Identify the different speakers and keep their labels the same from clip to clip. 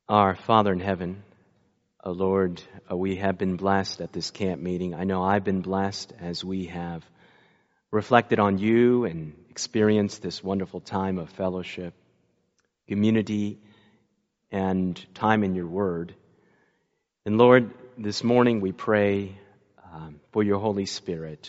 Speaker 1: Our Father in heaven, Lord, we have been blessed at this camp meeting. I know I've been blessed as we have reflected on you and experienced this wonderful time of fellowship, community, and time in your word. And Lord, this morning we pray for your Holy Spirit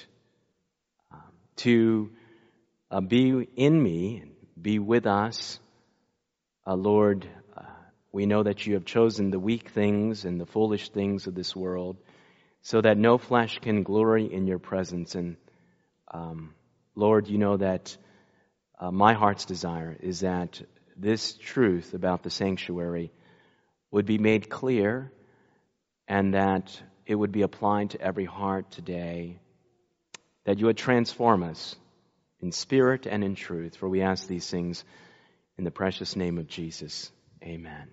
Speaker 1: to be in me and be with us. Lord, we know that you have chosen the weak things and the foolish things of this world so that no flesh can glory in your presence. And Lord, you know that my heart's desire is that this truth about the sanctuary would be made clear and that it would be applied to every heart today, that you would transform us in spirit and in truth. For we ask these things in the precious name of Jesus. Amen.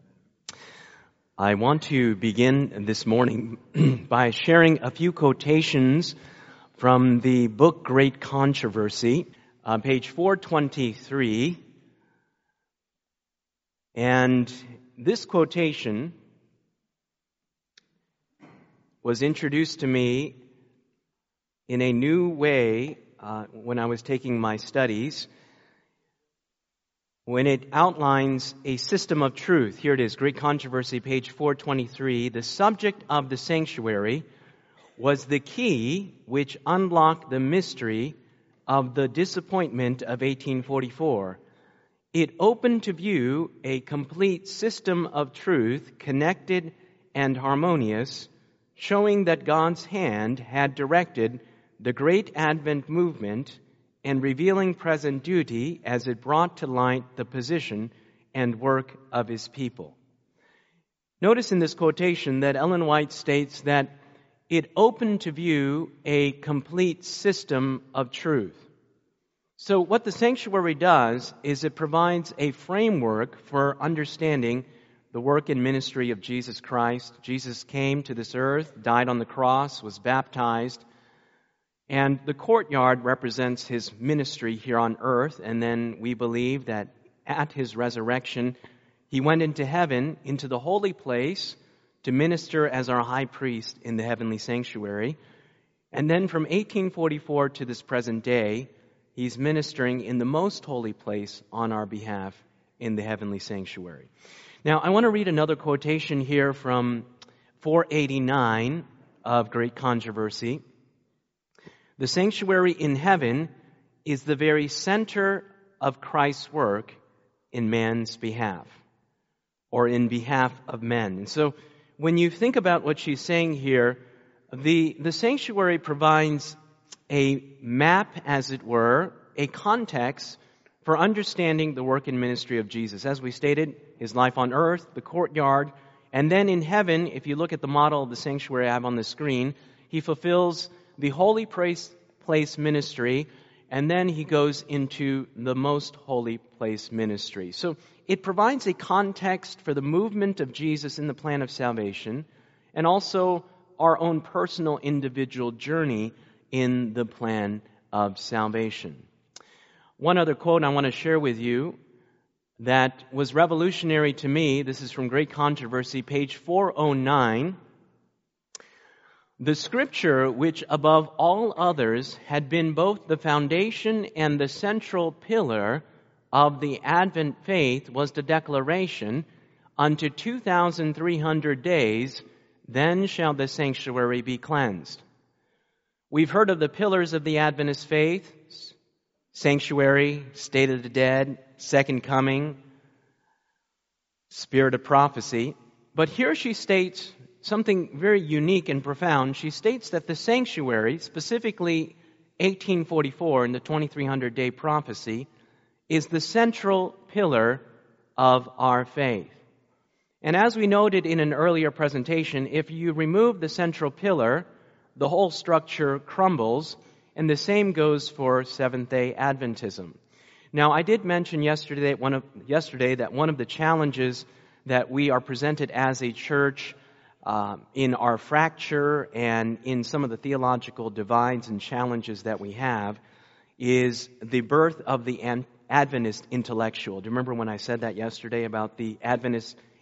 Speaker 1: I want to begin this morning by sharing a few quotations from the book Great Controversy, page 423. And this quotation was introduced to me in a new way when I was taking my studies, when it outlines a system of truth. Here it is, Great Controversy, page 423. The subject of the sanctuary was the key which unlocked the mystery of the disappointment of 1844. It opened to view a complete system of truth, connected and harmonious, showing that God's hand had directed the great Advent movement and revealing present duty as it brought to light the position and work of his people. Notice in this quotation that Ellen White states that it opened to view a complete system of truth. So what the sanctuary does is it provides a framework for understanding the work and ministry of Jesus Christ. Jesus came to this earth, died on the cross, was baptized, and the courtyard represents his ministry here on earth. And then we believe that at his resurrection, he went into heaven, into the holy place, to minister as our high priest in the heavenly sanctuary. And then from 1844 to this present day, he's ministering in the most holy place on our behalf in the heavenly sanctuary. Now, I want to read another quotation here from 489 of Great Controversy. The sanctuary in heaven is the very center of Christ's work in man's behalf, or in behalf of men. And so when you think about what she's saying here, the sanctuary provides a map, as it were, a context for understanding the work and ministry of Jesus. As we stated, his life on earth, the courtyard, and then in heaven, if you look at the model of the sanctuary I have on the screen, he fulfills the holy place ministry, and then he goes into the most holy place ministry. So it provides a context for the movement of Jesus in the plan of salvation, and also our own personal individual journey in the plan of salvation. One other quote I want to share with you that was revolutionary to me. This is from Great Controversy, page 409. The scripture, which above all others had been both the foundation and the central pillar of the Advent faith, was the declaration, unto 2,300 days, then shall the sanctuary be cleansed. We've heard of the pillars of the Adventist faith: sanctuary, state of the dead, second coming, spirit of prophecy. But here she states something very unique and profound. She states that the sanctuary, specifically 1844 in the 2300-day prophecy, is the central pillar of our faith. And as we noted in an earlier presentation, if you remove the central pillar, the whole structure crumbles, and the same goes for Seventh-day Adventism. Now, I did mention yesterday that one of the challenges that we are presented as a church in our fracture and in some of the theological divides and challenges that we have is the birth of the Adventist intellectual. Do you remember when I said that yesterday about the Adventist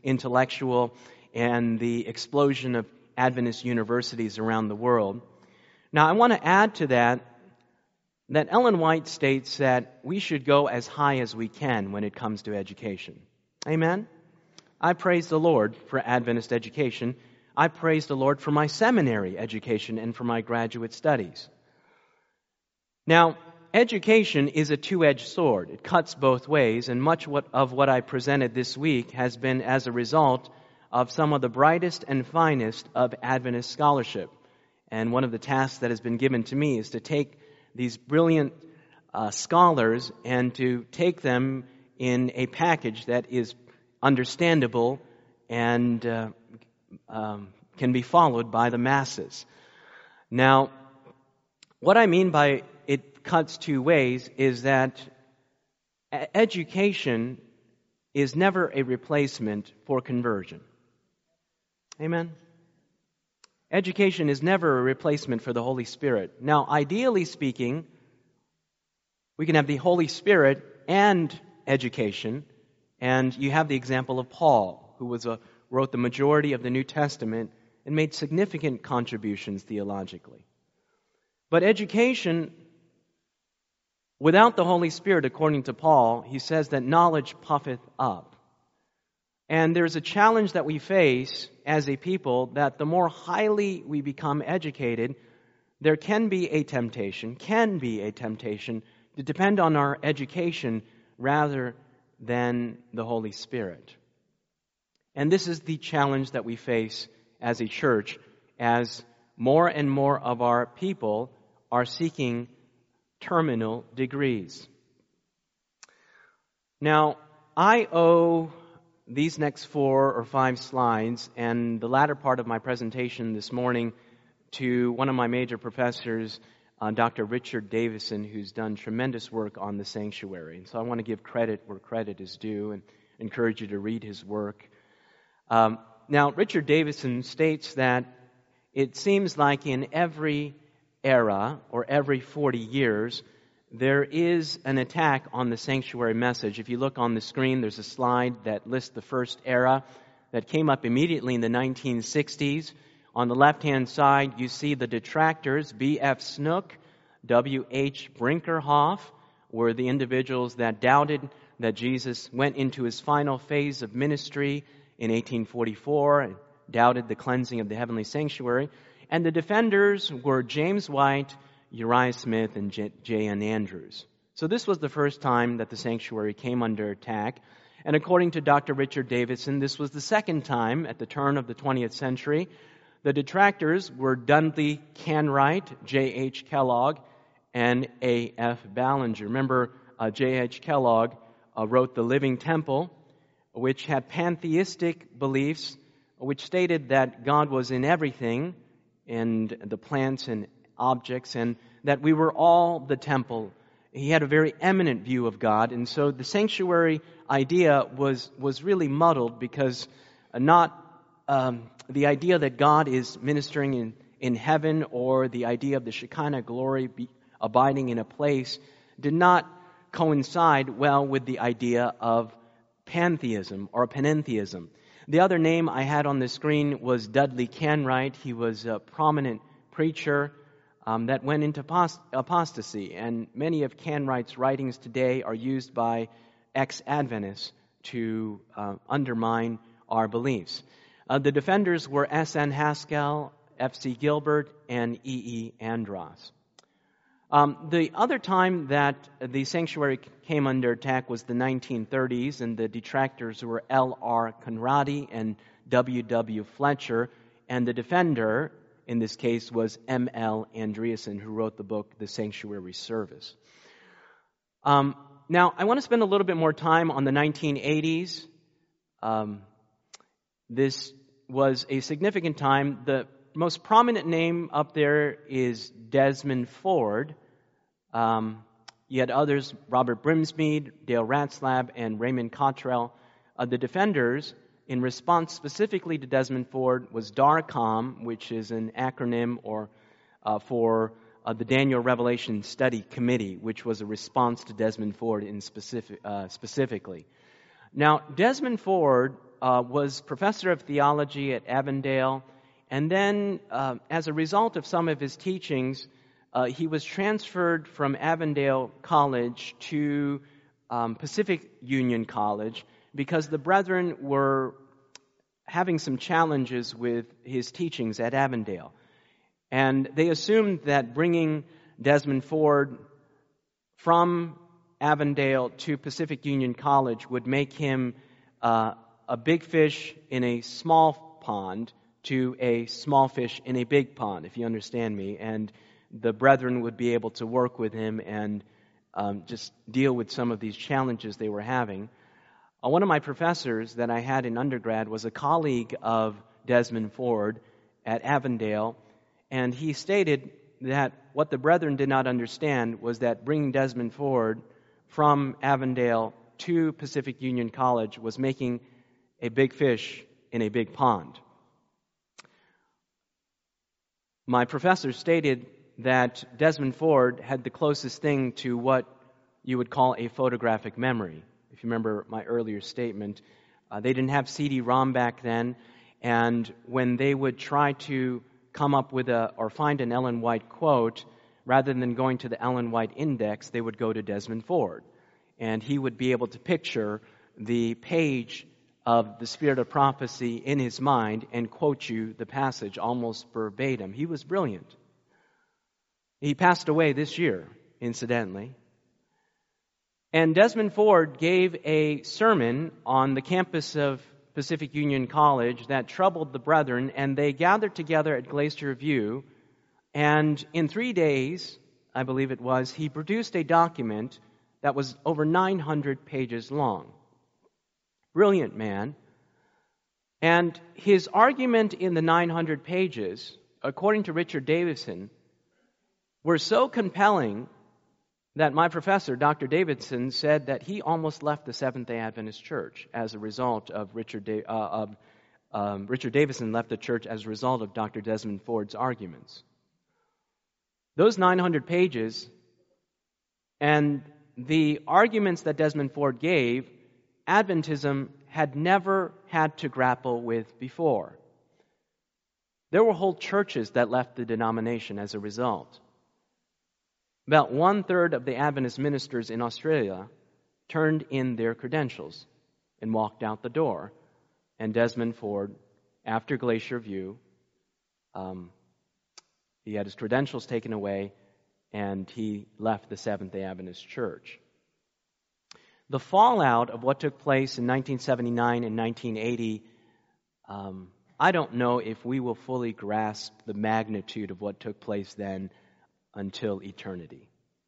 Speaker 1: intellectual and the explosion of Adventist universities around the world. Now, I want to add to that Ellen White states that we should go as high as we can when it comes to education. Amen? I praise the Lord for Adventist education. I praise the Lord for my seminary education and for my graduate studies. Now, education is a two-edged sword. It cuts both ways, and much of what I presented this week has been as a result of some of the brightest and finest of Adventist scholarship. And one of the tasks that has been given to me is to take these brilliant scholars and to take them in a package that is understandable and can be followed by the masses. Now, what I mean by it cuts two ways is that education is never a replacement for conversion. Amen? Education is never a replacement for the Holy Spirit. Now, ideally speaking, we can have the Holy Spirit and education, and you have the example of Paul, who wrote the majority of the New Testament and made significant contributions theologically. But education, without the Holy Spirit, according to Paul, he says that knowledge puffeth up. And there's a challenge that we face as a people that the more highly we become educated, there can be a temptation to depend on our education rather than the Holy Spirit. And this is the challenge that we face as a church as more and more of our people are seeking terminal degrees. Now, I owe these next 4 or 5 slides and the latter part of my presentation this morning to one of my major professors, Dr. Richard Davison, who's done tremendous work on the sanctuary. And so I want to give credit where credit is due and encourage you to read his work. Now, Richard Davison states that it seems like in every era or every 40 years, there is an attack on the sanctuary message. If you look on the screen, there's a slide that lists the first era that came up immediately in the 1960s. On the left-hand side, you see the detractors. B.F. Snook, W.H. Brinkerhoff were the individuals that doubted that Jesus went into his final phase of ministry in 1844 and doubted the cleansing of the heavenly sanctuary. And the defenders were James White, Uriah Smith, and J.N. Andrews. So this was the first time that the sanctuary came under attack. And according to Dr. Richard Davison, this was the second time at the turn of the 20th century. The detractors were Dudley Canright, J.H. Kellogg, and A.F. Ballinger. Remember, J.H. Kellogg wrote The Living Temple, which had pantheistic beliefs, which stated that God was in everything, in the plants and objects, and that we were all the temple. He had a very eminent view of God, and so the sanctuary idea was really muddled because not the idea that God is ministering in heaven or the idea of the Shekinah glory abiding in a place did not coincide well with the idea of pantheism or panentheism. The other name I had on the screen was Dudley Canright. He was a prominent preacher that went into apostasy, and many of Canright's writings today are used by ex-Adventists to undermine our beliefs. The defenders were S.N. Haskell, F.C. Gilbert, and E.E. Andros. The other time that the sanctuary came under attack was the 1930s, and the detractors were L.R. Conradi and W.W. Fletcher, and the defender in this case was M.L. Andreasen, who wrote the book, The Sanctuary Service. Now, I want to spend a little bit more time on the 1980s. This was a significant time. The most prominent name up there is Desmond Ford. You had others, Robert Brimsmead, Dale Ratzlaff, and Raymond Cottrell. The defenders, in response specifically to Desmond Ford, was DARCOM, which is an acronym for the Daniel Revelation Study Committee, which was a response to Desmond Ford specifically. Now, Desmond Ford was professor of theology at Avondale, and then as a result of some of his teachings, he was transferred from Avondale College to Pacific Union College because the brethren were having some challenges with his teachings at Avondale. And they assumed that bringing Desmond Ford from Avondale to Pacific Union College would make him a big fish in a small pond to a small fish in a big pond, if you understand me. And the brethren would be able to work with him and just deal with some of these challenges they were having. One of my professors that I had in undergrad was a colleague of Desmond Ford at Avondale, and he stated that what the brethren did not understand was that bringing Desmond Ford from Avondale to Pacific Union College was making a big fish in a big pond. My professor stated that Desmond Ford had the closest thing to what you would call a photographic memory. If you remember my earlier statement, they didn't have CD-ROM back then, and when they would try to come up with or find an Ellen White quote, rather than going to the Ellen White Index, they would go to Desmond Ford. And he would be able to picture the page of the Spirit of Prophecy in his mind and quote you the passage almost verbatim. He was brilliant. He passed away this year, incidentally. And Desmond Ford gave a sermon on the campus of Pacific Union College that troubled the brethren, and they gathered together at Glacier View, and in 3 days, I believe it was, he produced a document that was over 900 pages long. Brilliant man. And his argument in the 900 pages, according to Richard Davidson, were so compelling that my professor, Dr. Davidson, said that he almost left the Seventh-day Adventist Church as a result of Richard Davidson left the church as a result of Dr. Desmond Ford's arguments. Those 900 pages and the arguments that Desmond Ford gave, Adventism had never had to grapple with before. There were whole churches that left the denomination as a result. About 1/3 of the Adventist ministers in Australia turned in their credentials and walked out the door. And Desmond Ford, after Glacier View, he had his credentials taken away and he left the Seventh-day Adventist Church. The fallout of what took place in 1979 and 1980, I don't know if we will fully grasp the magnitude of what took place then until eternity.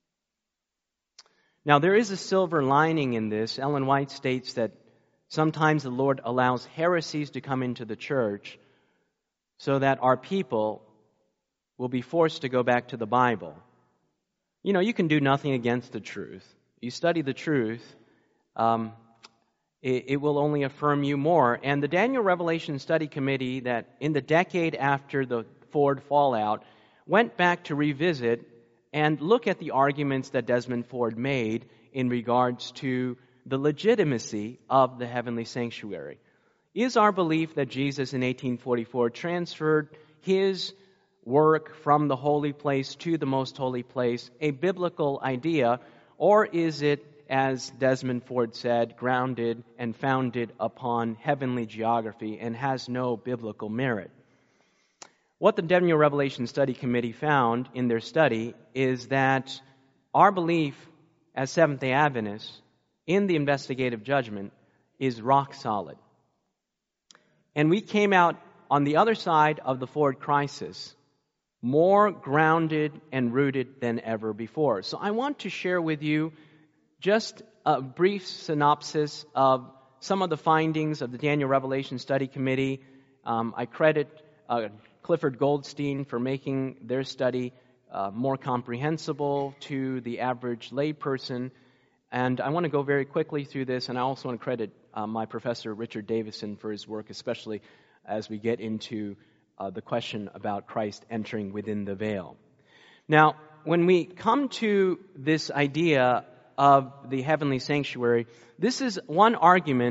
Speaker 1: Now, there is a silver lining in this. Ellen White states that sometimes the Lord allows heresies to come into the church so that our people will be forced to go back to the Bible. You know, you can do nothing against the truth. You study the truth, it will only affirm you more. And the Daniel Revelation Study Committee, that in the decade after the Ford fallout, went back to revisit and look at the arguments that Desmond Ford made in regards to the legitimacy of the heavenly sanctuary. Is our belief that Jesus in 1844 transferred his work from the holy place to the most holy place a biblical idea, or is it, as Desmond Ford said, grounded and founded upon heavenly geography and has no biblical merit? What the Daniel Revelation Study Committee found in their study is that our belief as Seventh-day Adventists in the investigative judgment is rock solid. And we came out on the other side of the Ford crisis more grounded and rooted than ever before. So I want to share with you just a brief synopsis of some of the findings of the Daniel Revelation Study Committee. I credit Clifford Goldstein for making their study more comprehensible to the average layperson. And I want to go very quickly through this, and I also want to credit my professor, Richard Davidson, for his work, especially as we get into the question about Christ entering within the veil. Now, when we come to this idea of the heavenly sanctuary, this is one argument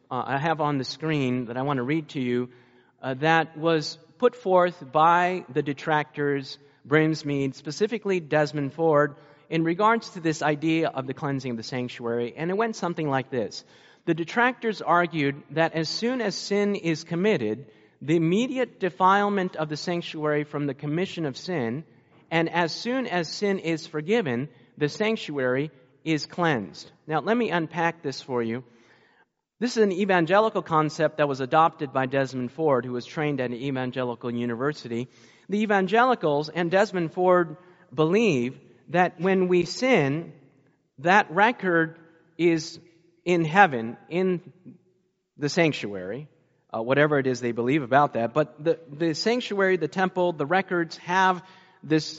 Speaker 1: I have on the screen that I want to read to you that was put forth by the detractors, Brinsmead, specifically Desmond Ford, in regards to this idea of the cleansing of the sanctuary. And it went something like this. The detractors argued that as soon as sin is committed, the immediate defilement of the sanctuary from the commission of sin, and as soon as sin is forgiven, the sanctuary is cleansed. Now, let me unpack this for you. This is an evangelical concept that was adopted by Desmond Ford, who was trained at an evangelical university. The evangelicals and Desmond Ford believe that when we sin, that record is in heaven, in the sanctuary, whatever it is they believe about that. But the sanctuary, the temple, the records have this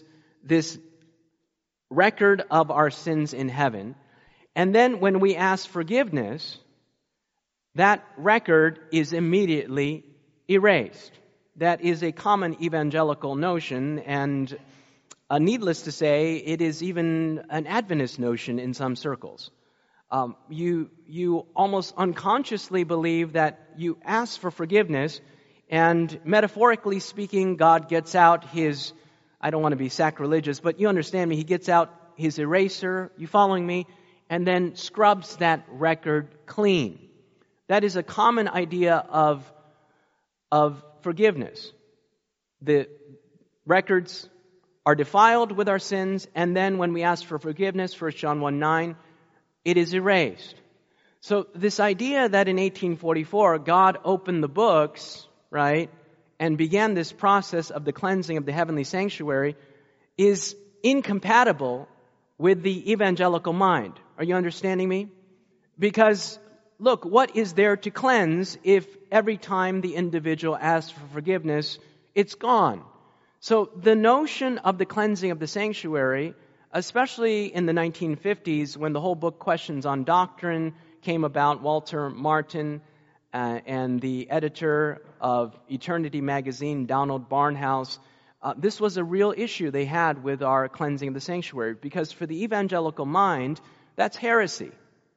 Speaker 1: record of our sins in heaven. And then when we ask forgiveness, that record is immediately erased. That is a common evangelical notion, and needless to say, it is even an Adventist notion in some circles. You almost unconsciously believe that you ask for forgiveness, and metaphorically speaking, God gets out his, I don't want to be sacrilegious, but you understand me, he gets out his eraser, you following me, and then scrubs that record clean. That is a common idea of forgiveness. The records are defiled with our sins, and then when we ask for forgiveness, 1 John 1:9, it is erased. So this idea that in 1844 God opened the books, right, and began this process of the cleansing of the heavenly sanctuary is incompatible with the evangelical mind. Are you understanding me? Because look, what is there to cleanse if every time the individual asks for forgiveness, it's gone? So the notion of the cleansing of the sanctuary, especially in the 1950s when the whole book Questions on Doctrine came about, Walter Martin and the editor of Eternity magazine, Donald Barnhouse, this was a real issue they had with our cleansing of the sanctuary, because for the evangelical mind, that's heresy.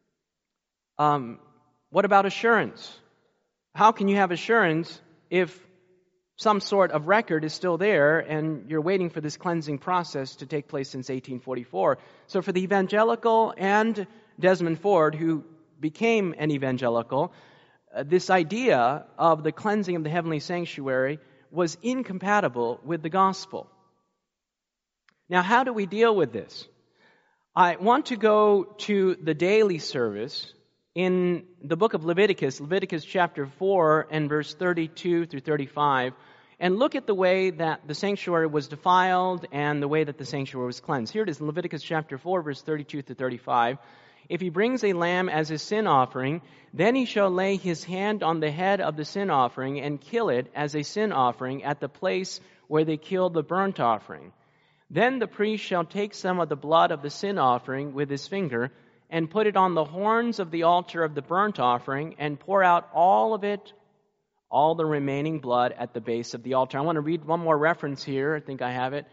Speaker 1: What about assurance? How can you have assurance if some sort of record is still there and you're waiting for this cleansing process to take place since 1844? So for the evangelical and Desmond Ford, who became an evangelical, this idea of the cleansing of the heavenly sanctuary was incompatible with the gospel. Now, how do we deal with this? I want to go to the daily service in the book of Leviticus, Leviticus chapter 4 and verse 32 through 35, and look at the way that the sanctuary was defiled and the way that the sanctuary was cleansed. Here it is in Leviticus chapter 4, verse 32 through 35. If he brings a lamb as his sin offering, then he shall lay his hand on the head of the sin offering and kill it as a sin offering at the place where they killed the burnt offering. Then the priest shall take some of the blood of the sin offering with his finger and put it on the horns of the altar of the burnt offering, and pour out all of it, all the remaining blood at the base of the altar. I want to read one more reference here. I think I have it.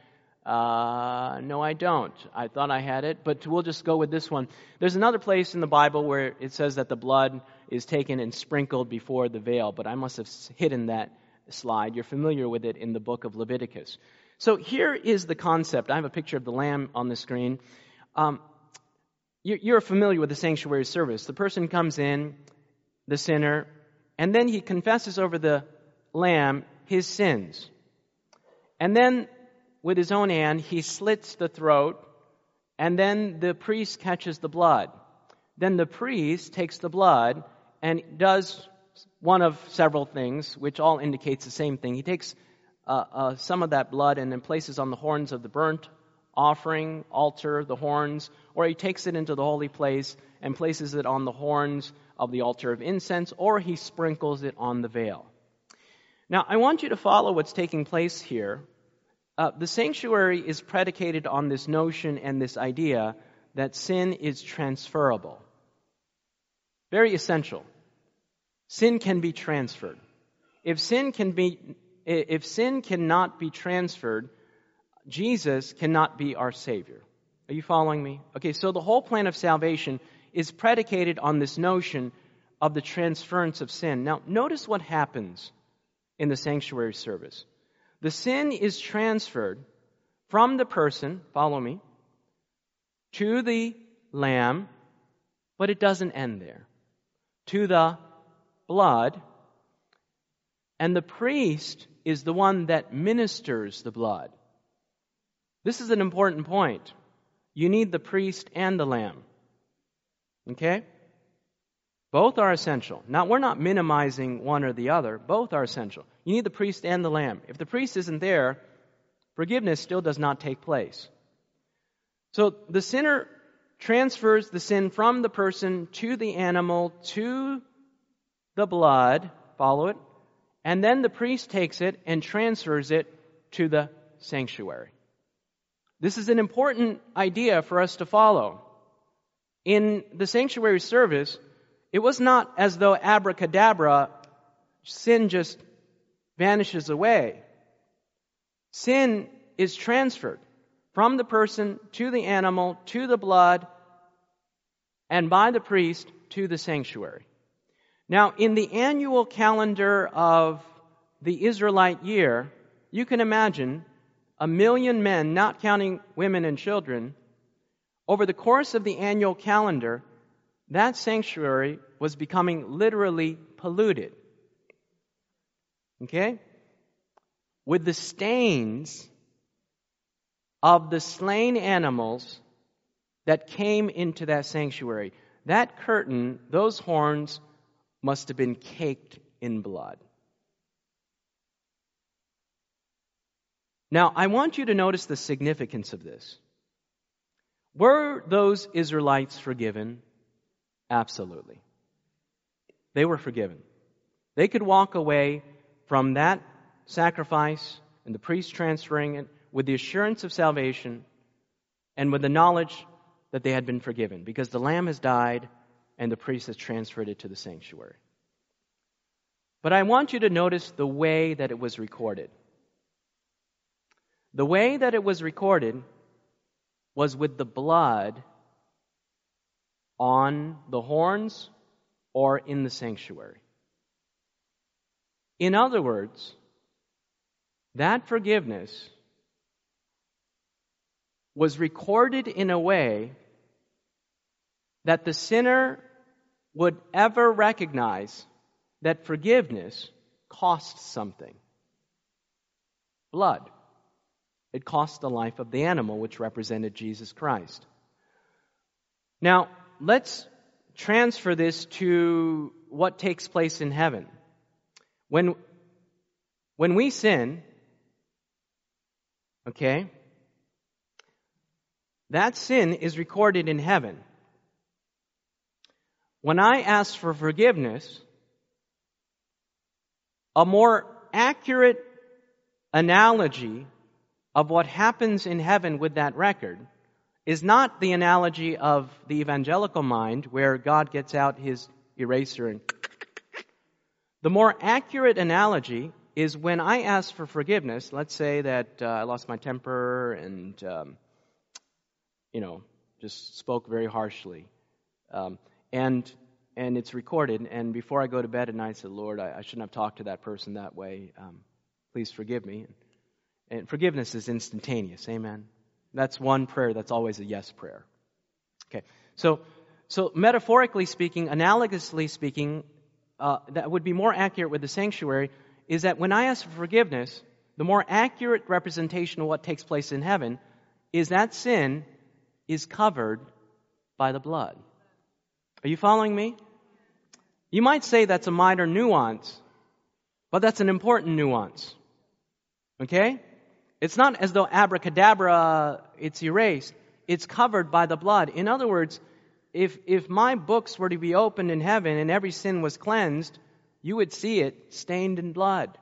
Speaker 1: No, I don't. I thought I had it, but we'll just go with this one. There's another place in the Bible where it says that the blood is taken and sprinkled before the veil, but I must have hidden that slide. You're familiar with it in the book of Leviticus. So here is the concept. I have a picture of the lamb on the screen. You're familiar with the sanctuary service. The person comes in, the sinner, and then he confesses over the lamb his sins. And then with his own hand, he slits the throat, and then the priest catches the blood. Then the priest takes the blood and does one of several things, which all indicates the same thing. He takes some of that blood and then places on the horns of the burnt offering, altar, the horns, or he takes it into the holy place and places it on the horns of the altar of incense, or he sprinkles it on the veil. Now, I want you to follow what's taking place here. The sanctuary is predicated on this notion and this idea that sin is transferable. Very essential. Sin can be transferred. If sin cannot be transferred, Jesus cannot be our Savior. Are you following me? Okay, so the whole plan of salvation is predicated on this notion of the transference of sin. Now, notice what happens in the sanctuary service. The sin is transferred from the person, follow me, to the lamb, but it doesn't end there. To the blood, and the priest is the one that ministers the blood. This is an important point. You need the priest and the lamb. Okay? Both are essential. Now, we're not minimizing one or the other. Both are essential. You need the priest and the lamb. If the priest isn't there, forgiveness still does not take place. So the sinner transfers the sin from the person to the animal, to the blood, follow it, and then the priest takes it and transfers it to the sanctuary. This is an important idea for us to follow. In the sanctuary service, it was not as though abracadabra, sin just vanishes away. Sin is transferred from the person to the animal, to the blood, and by the priest to the sanctuary. Now, in the annual calendar of the Israelite year, you can imagine 1 million men, not counting women and children. Over the course of the annual calendar, that sanctuary was becoming literally polluted. Okay? With the stains of the slain animals that came into that sanctuary. That curtain, those horns, must have been caked in blood. Now, I want you to notice the significance of this. Were those Israelites forgiven? Absolutely. They were forgiven. They could walk away from that sacrifice and the priest transferring it with the assurance of salvation and with the knowledge that they had been forgiven, because the lamb has died and the priest has transferred it to the sanctuary. But I want you to notice the way that it was recorded. The way that it was recorded was with the blood on the horns or in the sanctuary. In other words, that forgiveness was recorded in a way that the sinner would ever recognize that forgiveness costs something. Blood. It cost the life of the animal, which represented Jesus Christ. Now, let's transfer this to what takes place in heaven. When we sin, okay, that sin is recorded in heaven. When I ask for forgiveness, a more accurate analogy of what happens in heaven with that record is not the analogy of the evangelical mind where God gets out his eraser and... The more accurate analogy is when I ask for forgiveness. Let's say that I lost my temper and, just spoke very harshly. And it's recorded. And before I go to bed at night, I said, Lord, I shouldn't have talked to that person that way. Please forgive me. And forgiveness is instantaneous. Amen. That's one prayer that's always a yes prayer. Okay. So metaphorically speaking, analogously speaking, that would be more accurate with the sanctuary, is that when I ask for forgiveness, the more accurate representation of what takes place in heaven is that sin is covered by the blood. Are you following me? You might say that's a minor nuance, but that's an important nuance. Okay? It's not as though abracadabra, it's erased. It's covered by the blood. In other words, if my books were to be opened in heaven and every sin was cleansed, you would see it stained in blood.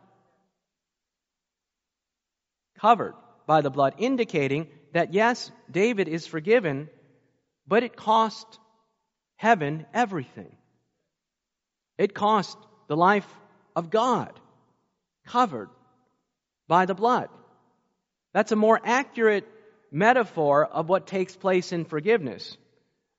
Speaker 1: Covered by the blood, indicating that yes, David is forgiven, but it cost heaven everything. It cost the life of God, covered by the blood. That's a more accurate metaphor of what takes place in forgiveness.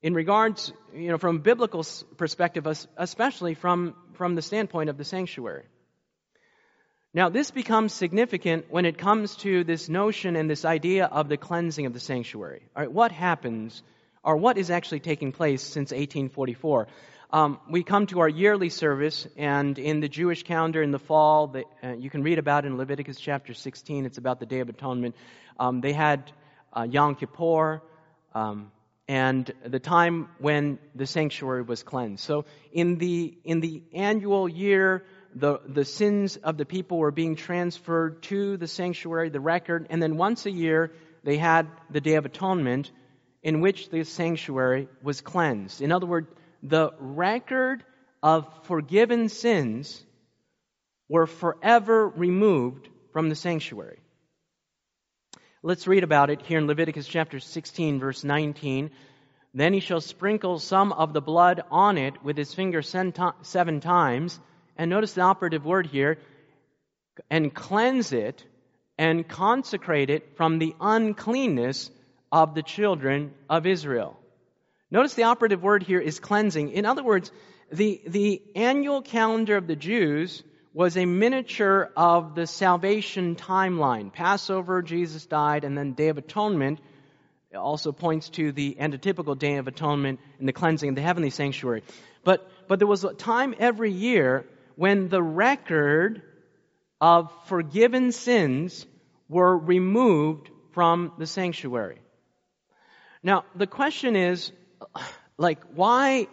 Speaker 1: in regards, from a biblical perspective, especially from the standpoint of the sanctuary. Now, this becomes significant when it comes to this notion and this idea of the cleansing of the sanctuary. All right, what happens, or what is actually taking place since 1844? We come to our yearly service, and in the Jewish calendar in the fall, you can read about it in Leviticus chapter 16. It's about the Day of Atonement. They had Yom Kippur, and the time when the sanctuary was cleansed. So in the annual year, the sins of the people were being transferred to the sanctuary, the record, and then once a year they had the Day of Atonement in which the sanctuary was cleansed. In other words, the record of forgiven sins were forever removed from the sanctuary. Let's read about it here in Leviticus chapter 16, verse 19. Then he shall sprinkle some of the blood on it with his finger 7 times. And notice the operative word here, and cleanse it and consecrate it from the uncleanness of the children of Israel. Notice the operative word here is cleansing. In other words, the annual calendar of the Jews was a miniature of the salvation timeline. Passover, Jesus died, and then Day of Atonement also points to the antitypical Day of Atonement and the cleansing of the heavenly sanctuary. But there was a time every year when the record of forgiven sins were removed from the sanctuary. Now, the question is, why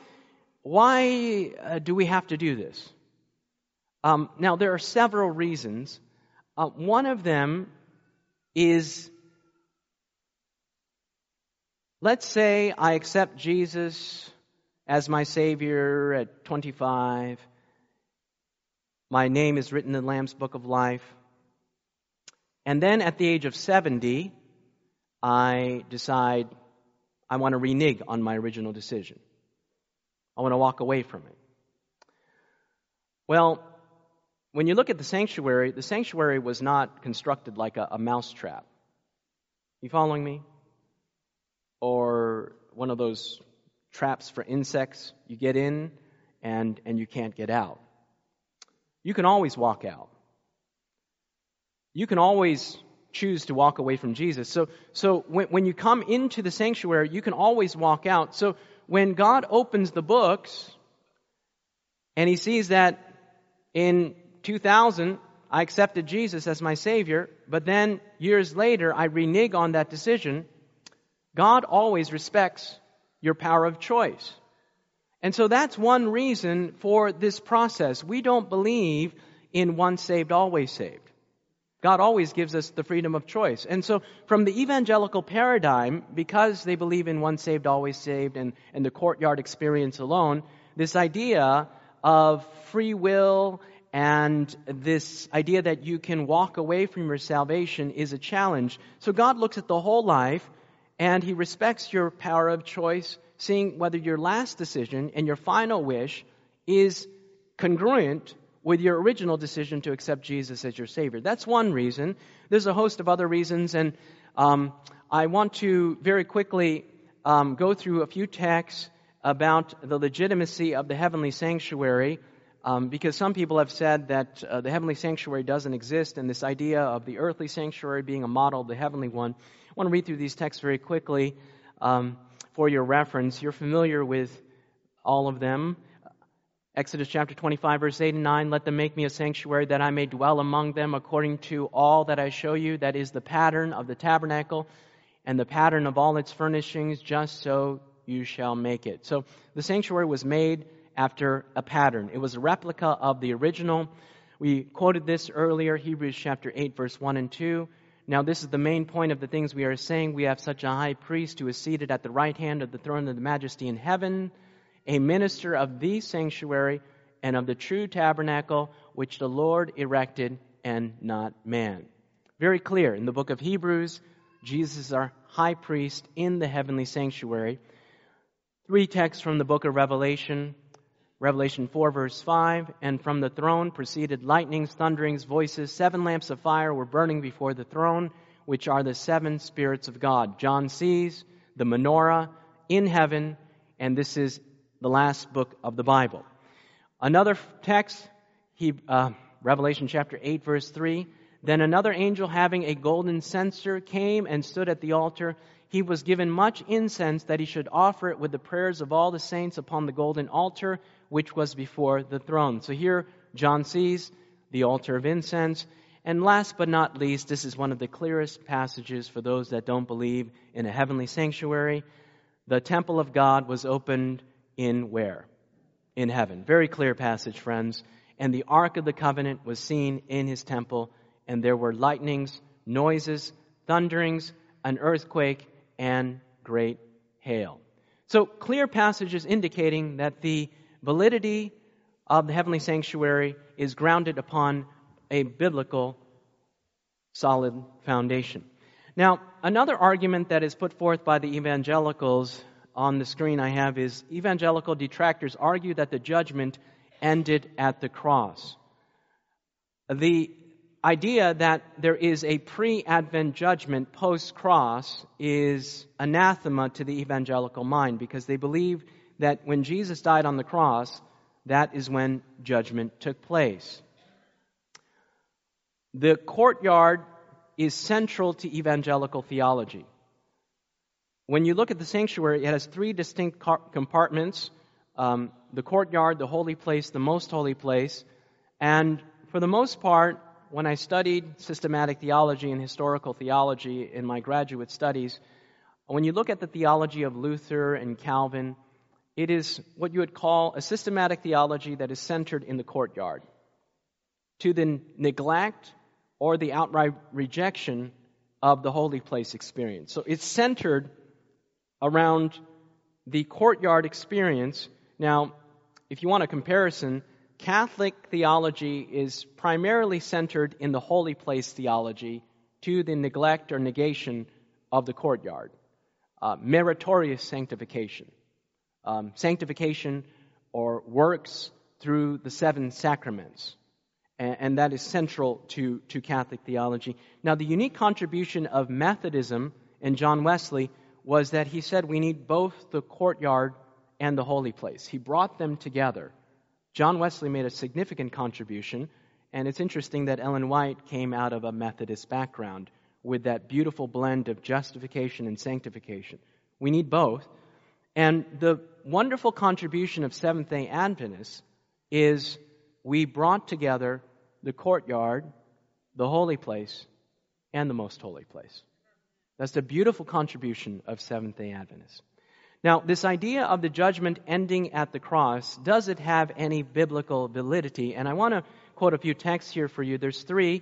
Speaker 1: do we have to do this? Now, there are several reasons. One of them is, let's say I accept Jesus as my Savior at 25. My name is written in the Lamb's Book of Life. And then at the age of 70, I decide I want to renege on my original decision. I want to walk away from it. Well, when you look at the sanctuary was not constructed like a mousetrap. You following me? Or one of those traps for insects. You get in and you can't get out. You can always walk out. You can always choose to walk away from Jesus. So when you come into the sanctuary, you can always walk out. So when God opens the books and He sees that in 2000, I accepted Jesus as my Savior, but then years later I renege on that decision, God always respects your power of choice. And so that's one reason for this process. We don't believe in once saved, always saved. God always gives us the freedom of choice. And so from the evangelical paradigm, because they believe in once saved, always saved, and the courtyard experience alone, this idea of free will and this idea that you can walk away from your salvation is a challenge. So God looks at the whole life, and He respects your power of choice, seeing whether your last decision and your final wish is congruent with your original decision to accept Jesus as your Savior. That's one reason. There's a host of other reasons, and I want to very quickly go through a few texts about the legitimacy of the heavenly sanctuary, because some people have said that the heavenly sanctuary doesn't exist, and this idea of the earthly sanctuary being a model of the heavenly one. I want to read through these texts very quickly for your reference. You're familiar with all of them. Exodus chapter 25, verse 8 and 9, let them make me a sanctuary that I may dwell among them according to all that I show you. That is the pattern of the tabernacle and the pattern of all its furnishings, just so you shall make it. So the sanctuary was made after a pattern. It was a replica of the original. We quoted this earlier, Hebrews chapter 8, verse 1 and 2. Now this is the main point of the things we are saying. We have such a high priest who is seated at the right hand of the throne of the majesty in heaven, a minister of the sanctuary and of the true tabernacle which the Lord erected and not man. Very clear in the book of Hebrews, Jesus is our high priest in the heavenly sanctuary. 3 texts from the book of Revelation. Revelation 4 verse 5, and from the throne proceeded lightnings, thunderings, voices. 7 lamps of fire were burning before the throne, which are the 7 spirits of God. John sees the menorah in heaven, and this is the last book of the Bible. Another text, Revelation chapter 8, verse 3, "Then another angel having a golden censer came and stood at the altar. He was given much incense that he should offer it with the prayers of all the saints upon the golden altar, which was before the throne." So here John sees the altar of incense. And last but not least, this is one of the clearest passages for those that don't believe in a heavenly sanctuary. The temple of God was opened in where? In heaven. Very clear passage, friends. And the Ark of the Covenant was seen in his temple, and there were lightnings, noises, thunderings, an earthquake, and great hail. So clear passages indicating that the validity of the heavenly sanctuary is grounded upon a biblical solid foundation. Now, another argument that is put forth by the evangelicals on the screen I have is evangelical detractors argue that the judgment ended at the cross. The idea that there is a pre-Advent judgment post-cross is anathema to the evangelical mind, because they believe that when Jesus died on the cross, that is when judgment took place. The courtyard is central to evangelical theology. When you look at the sanctuary, it has three distinct compartments: the courtyard, the holy place, the most holy place. And for the most part, when I studied systematic theology and historical theology in my graduate studies, when you look at the theology of Luther and Calvin, it is what you would call a systematic theology that is centered in the courtyard, to the neglect or the outright rejection of the holy place experience. So it's centered around the courtyard experience. Now, if you want a comparison, Catholic theology is primarily centered in the holy place theology to the neglect or negation of the courtyard. Meritorious sanctification. Sanctification or works through the 7 sacraments. And that is central to Catholic theology. Now, the unique contribution of Methodism and John Wesley was that he said we need both the courtyard and the holy place. He brought them together. John Wesley made a significant contribution, and it's interesting that Ellen White came out of a Methodist background with that beautiful blend of justification and sanctification. We need both. And the wonderful contribution of Seventh-day Adventists is we brought together the courtyard, the holy place, and the most holy place. That's the beautiful contribution of Seventh-day Adventists. Now, this idea of the judgment ending at the cross, does it have any biblical validity? And I want to quote a few texts here for you. There's 3.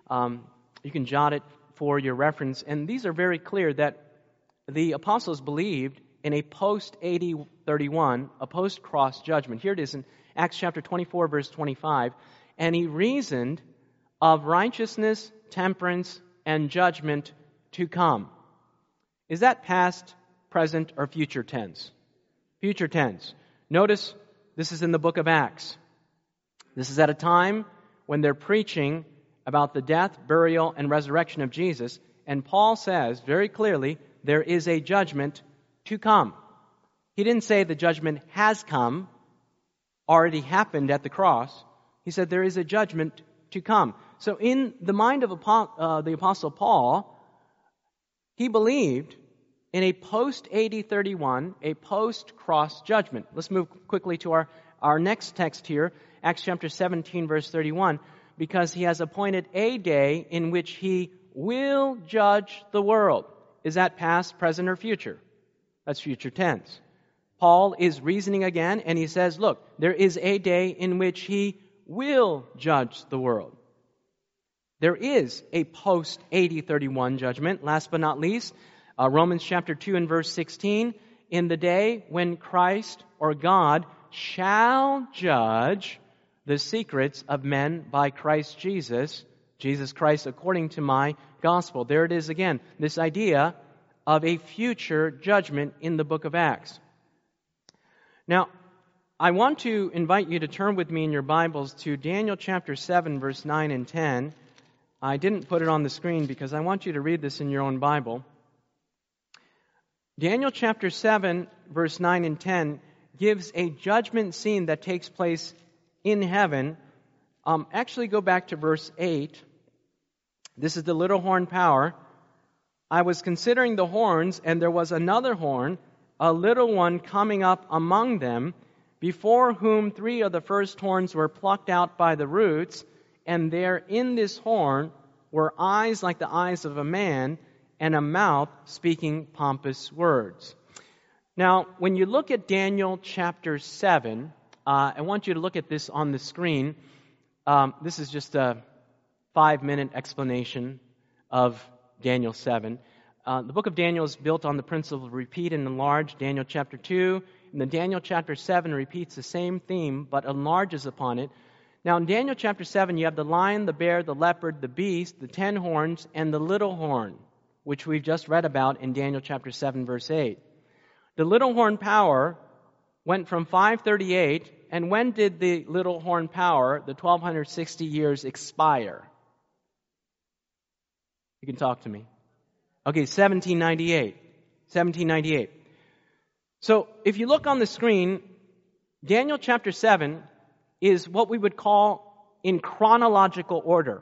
Speaker 1: You can jot it for your reference. And these are very clear that the apostles believed in a post-AD 31, a post-cross judgment. Here it is in Acts chapter 24, verse 25. "And he reasoned of righteousness, temperance, and judgment to come." Is that past, present, or future tense? Future tense. Notice this is in the book of Acts. This is at a time when they're preaching about the death, burial, and resurrection of Jesus. And Paul says very clearly, there is a judgment to come. He didn't say the judgment has come, already happened at the cross. He said there is a judgment to come. So in the mind of the Apostle Paul, he believed in a post-AD 31, a post-cross judgment. Let's move quickly to our next text here, Acts chapter 17, verse 31, because he has appointed a day in which he will judge the world. Is that past, present, or future? That's future tense. Paul is reasoning again, and he says, look, there is a day in which he will judge the world. There is a post-AD 31 judgment. Last but not least, Romans chapter 2 and verse 16, in the day when Christ or God shall judge the secrets of men by Christ Jesus, Jesus Christ according to my gospel. There it is again, this idea of a future judgment in the book of Acts. Now, I want to invite you to turn with me in your Bibles to Daniel chapter 7, verse 9 and 10. I didn't put it on the screen because I want you to read this in your own Bible. Daniel chapter 7, verse 9 and 10 gives a judgment scene that takes place in heaven. Actually, go back to verse 8. This is the little horn power. I was considering the horns, and there was another horn, a little one coming up among them, before whom 3 of the first horns were plucked out by the roots, and there in this horn were eyes like the eyes of a man, and a mouth speaking pompous words. Now, when you look at Daniel chapter 7, I want you to look at this on the screen. This is just a 5-minute explanation of Daniel 7. The book of Daniel is built on the principle of repeat and enlarge. Daniel chapter 2, and then Daniel chapter 7 repeats the same theme, but enlarges upon it. Now, in Daniel chapter 7, you have the lion, the bear, the leopard, the beast, the 10 horns, and the little horn, which we've just read about in Daniel chapter 7, verse 8. The little horn power went from 538, and when did the little horn power, the 1260 years, expire? You can talk to me. Okay, 1798. 1798. So, if you look on the screen, Daniel chapter 7 is what we would call in chronological order.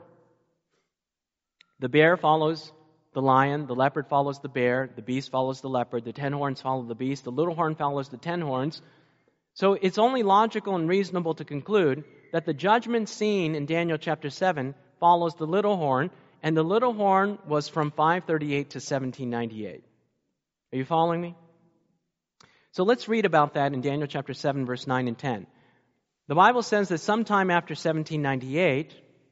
Speaker 1: The bear follows the lion, the leopard follows the bear, the beast follows the leopard, the 10 horns follow the beast, the little horn follows the 10 horns. So it's only logical and reasonable to conclude that the judgment scene in Daniel chapter 7 follows the little horn, and the little horn was from 538 to 1798. Are you following me? So let's read about that in Daniel chapter 7, verse 9 and 10. The Bible says that sometime after 1798,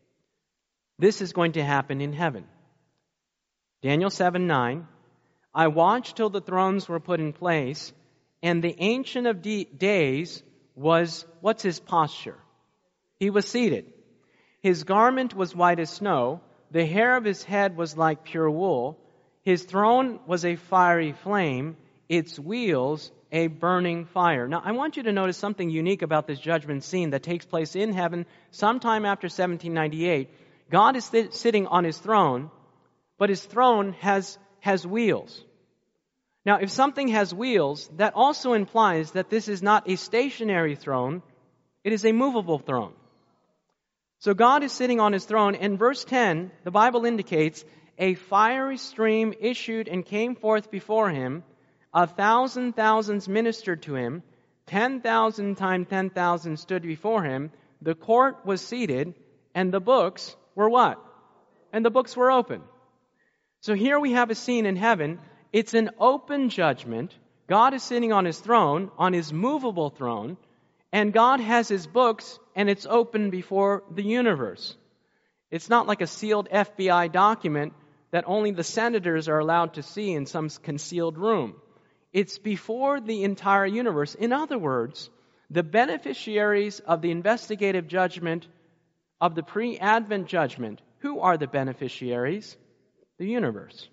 Speaker 1: this is going to happen in heaven. Daniel 7:9, I watched till the thrones were put in place, and the Ancient of Days was, what's his posture? He was seated. His garment was white as snow, the hair of his head was like pure wool, his throne was a fiery flame, its wheels a burning fire. Now, I want you to notice something unique about this judgment scene that takes place in heaven sometime after 1798. God is sitting on his throne, but his throne has wheels. Now, if something has wheels, that also implies that this is not a stationary throne, it is a movable throne. So God is sitting on his throne, and verse 10, the Bible indicates, a fiery stream issued and came forth before him, 1,000 thousands ministered to him, 10,000 times 10,000 stood before him, the court was seated, and the books were what? And the books were open. So here we have a scene in heaven. It's an open judgment. God is sitting on his throne, on his movable throne, and God has his books, and it's open before the universe. It's not like a sealed FBI document that only the senators are allowed to see in some concealed room. It's before the entire universe. In other words, the beneficiaries of the investigative judgment, of the pre-Advent judgment, who are the beneficiaries? The universe.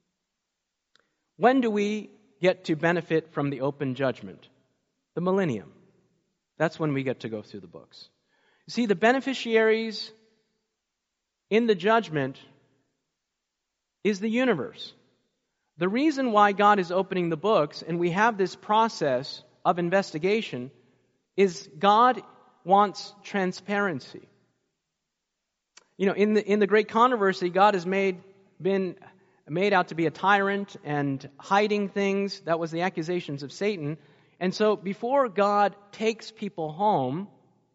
Speaker 1: When do we get to benefit from the open judgment? The millennium. That's when we get to go through the books. You see, the beneficiaries in the judgment is the universe. The reason why God is opening the books, and we have this process of investigation, is God wants transparency. You know, in the great controversy, God has been made out to be a tyrant and hiding things. That was the accusations of Satan. And so before God takes people home,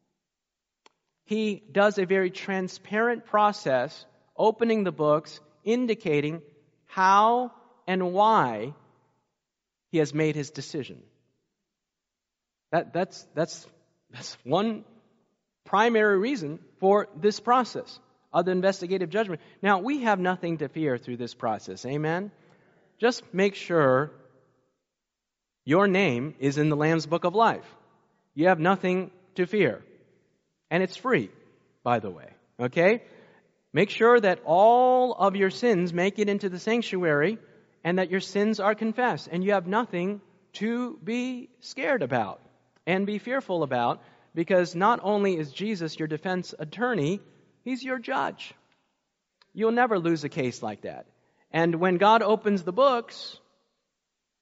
Speaker 1: he does a very transparent process, opening the books, indicating how and why he has made his decision. That's one primary reason for this process of the investigative judgment. Now, we have nothing to fear through this process. Amen? Just make sure your name is in the Lamb's Book of Life. You have nothing to fear. And it's free, by the way. Okay? Make sure that all of your sins make it into the sanctuary and that your sins are confessed. And you have nothing to be scared about and be fearful about, because not only is Jesus your defense attorney, he's your judge. You'll never lose a case like that. And when God opens the books,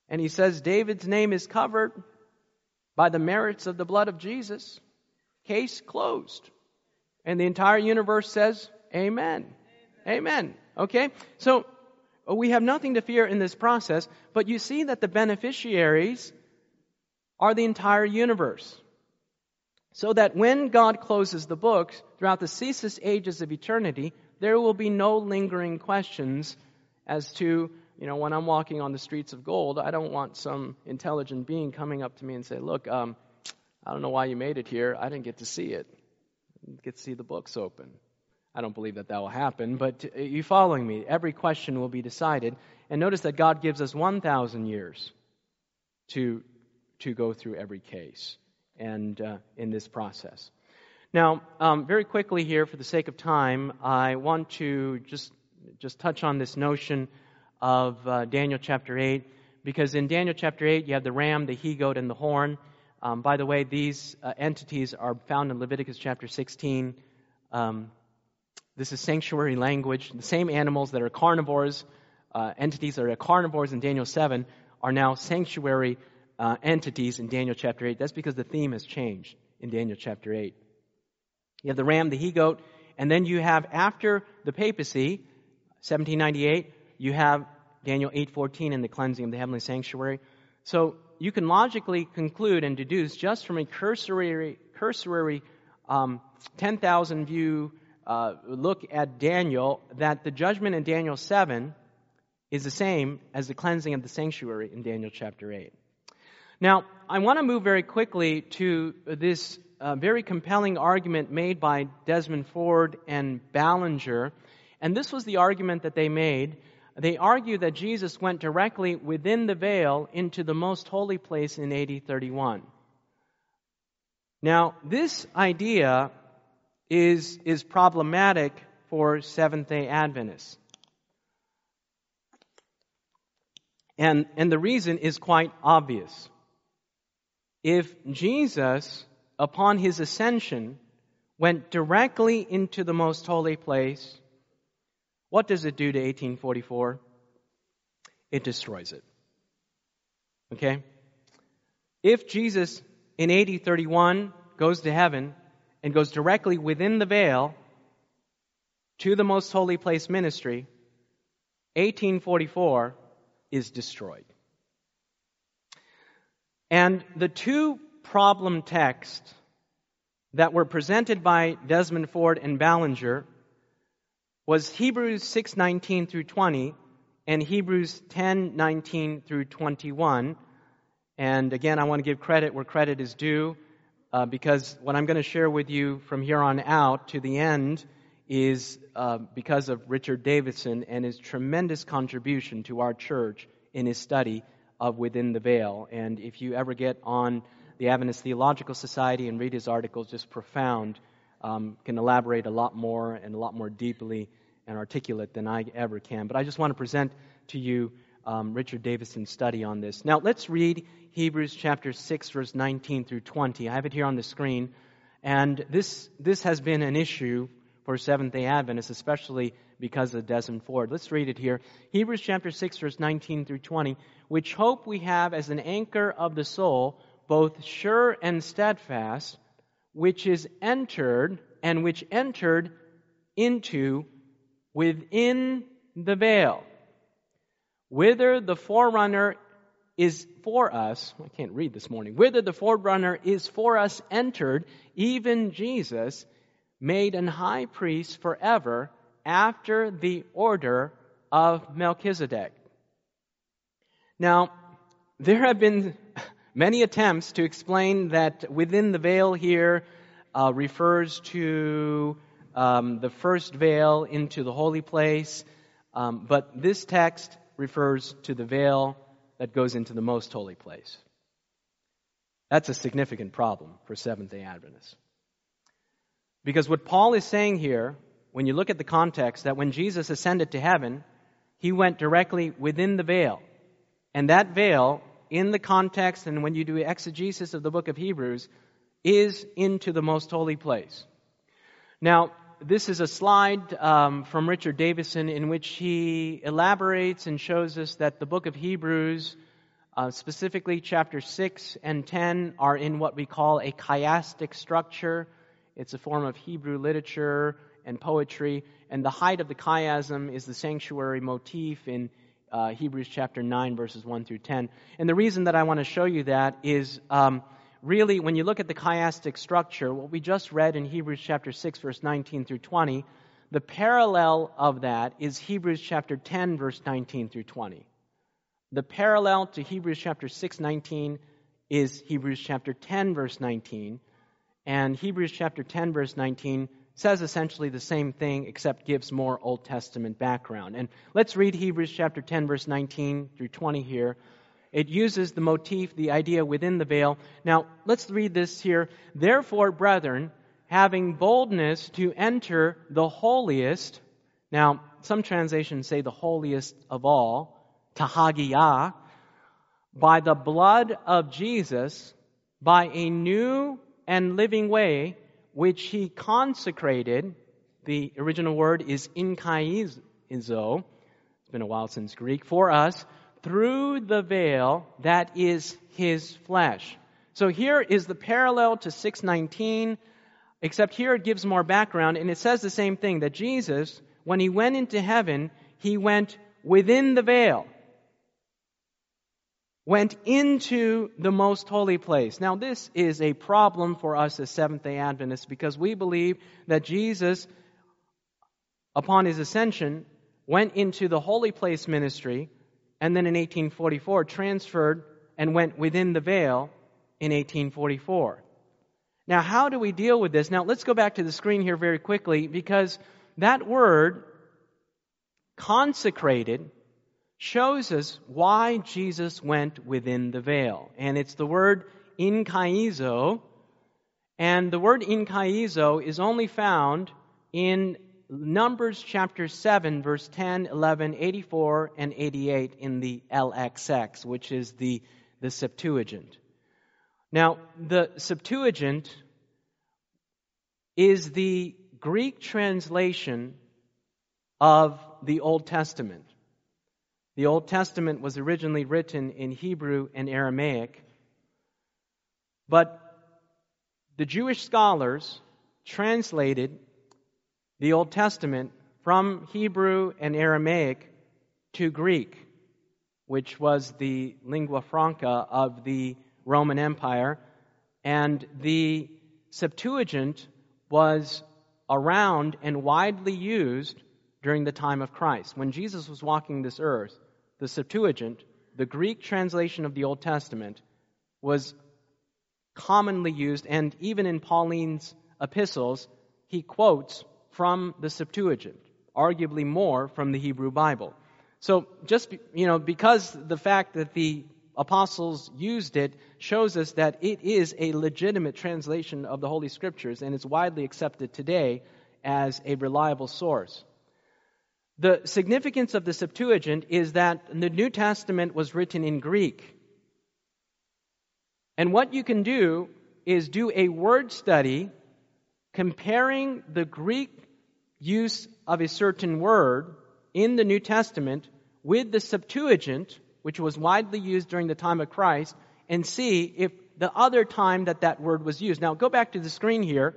Speaker 1: And he says David's name is covered by the merits of the blood of Jesus. Case closed. And the entire universe says, Amen. Amen. Okay? So, we have nothing to fear in this process, but you see that the beneficiaries are the entire universe. So that when God closes the books, throughout the ceaseless ages of eternity, there will be no lingering questions as to, when I'm walking on the streets of gold, I don't want some intelligent being coming up to me and say, look, I don't know why you made it here. I didn't get to see it. I didn't get to see the books open. I don't believe that will happen, but you following me? Every question will be decided. And notice that God gives us 1,000 years to go through every case and in this process. Now, very quickly here, for the sake of time, I want to just touch on this notion of Daniel chapter 8, because in Daniel chapter 8, you have the ram, the he-goat, and the horn. By the way, these entities are found in Leviticus chapter 16. This is sanctuary language. The same animals that are carnivores, entities that are carnivores in Daniel 7, are now sanctuary entities in Daniel chapter 8. That's because the theme has changed in Daniel chapter 8. You have the ram, the he-goat, and then you have, after the papacy, 1798, you have Daniel 8:14 and the cleansing of the heavenly sanctuary. So you can logically conclude and deduce just from a cursory 10,000 view look at Daniel that the judgment in Daniel 7 is the same as the cleansing of the sanctuary in Daniel chapter 8. Now, I want to move very quickly to this very compelling argument made by Desmond Ford and Ballinger. And this was the argument that they made. They argued that Jesus went directly within the veil into the most holy place in AD 31. Now, this idea is problematic for Seventh-day Adventists. And the reason is quite obvious. If Jesus, upon his ascension, went directly into the most holy place, what does it do to 1844? It destroys it. Okay? If Jesus in AD 31 goes to heaven and goes directly within the veil to the most holy place ministry, 1844 is destroyed. And the two problem texts that were presented by Desmond Ford and Ballinger was Hebrews 6:19 through 20 and Hebrews 10:19 through 21. And again, I want to give credit where credit is due, because what I'm going to share with you from here on out to the end is because of Richard Davidson and his tremendous contribution to our church in his study of Within the Veil. And if you ever get on the Adventist Theological Society and read his articles, just profound, can elaborate a lot more and a lot more deeply and articulate than I ever can. But I just want to present to you Richard Davidson's study on this. Now, let's read Hebrews chapter 6, verse 19 through 20. I have it here on the screen. And this has been an issue for Seventh-day Adventists, especially because of Desmond Ford. Let's read it here. Hebrews chapter 6, verse 19 through 20. Which hope we have as an anchor of the soul, both sure and steadfast, which entered into within the veil, whither the forerunner is for us. I can't read this morning. Whither the forerunner is for us entered, even Jesus, made an high priest forever after the order of Melchizedek. Now, there have been many attempts to explain that within the veil here refers to the first veil into the holy place, but this text refers to the veil that goes into the most holy place. That's a significant problem for Seventh-day Adventists. Because what Paul is saying here, when you look at the context, that when Jesus ascended to heaven, he went directly within the veil. And that veil, in the context and when you do exegesis of the book of Hebrews, is into the most holy place. Now, this is a slide from Richard Davidson in which he elaborates and shows us that the book of Hebrews Specifically, chapter 6 and 10 are in what we call a chiastic structure. It's a form of Hebrew literature and poetry. And the height of the chiasm is the sanctuary motif in Hebrews chapter 9, verses 1 through 10. And the reason that I want to show you that is really, when you look at the chiastic structure, what we just read in Hebrews chapter 6, verse 19 through 20, the parallel of that is Hebrews chapter 10, verse 19 through 20. The parallel to Hebrews chapter 6:19 is Hebrews chapter 10, verse 19. And Hebrews chapter 10, verse 19 says essentially the same thing, except gives more Old Testament background. And let's read Hebrews chapter 10, verse 19 through 20 here. It uses the motif, the idea within the veil. Now, let's read this here. Therefore, brethren, having boldness to enter the holiest. Now, some translations say the holiest of all, Tahagiyah, by the blood of Jesus, by a new and living way, which he consecrated. The original word is inkaizo. It's been a while since Greek. For us, through the veil that is his flesh. So here is the parallel to 6:19, except here it gives more background, and it says the same thing, that Jesus, when he went into heaven, he went within the veil, went into the most holy place. Now, this is a problem for us as Seventh-day Adventists, because we believe that Jesus, upon his ascension, went into the holy place ministry, and then in 1844 transferred and went within the veil in 1844. Now, how do we deal with this? Now, let's go back to the screen here very quickly, because that word, consecrated, shows us why Jesus went within the veil. And it's the word inkaizo. And the word inkaizo is only found in Numbers chapter 7, verse 10, 11, 84, and 88 in the LXX, which is the Septuagint. Now, the Septuagint is the Greek translation of the Old Testament. The Old Testament was originally written in Hebrew and Aramaic, but the Jewish scholars translated the Old Testament from Hebrew and Aramaic to Greek, which was the lingua franca of the Roman Empire, and the Septuagint was around and widely used during the time of Christ. When Jesus was walking this earth, the Septuagint, the Greek translation of the Old Testament, was commonly used, and even in Pauline's epistles, he quotes from the Septuagint, arguably more from the Hebrew Bible. So just, because the fact that the apostles used it shows us that it is a legitimate translation of the Holy Scriptures, and it's widely accepted today as a reliable source. The significance of the Septuagint is that the New Testament was written in Greek. And what you can do is do a word study comparing the Greek use of a certain word in the New Testament with the Septuagint, which was widely used during the time of Christ, and see if the other time that word was used. Now, go back to the screen here.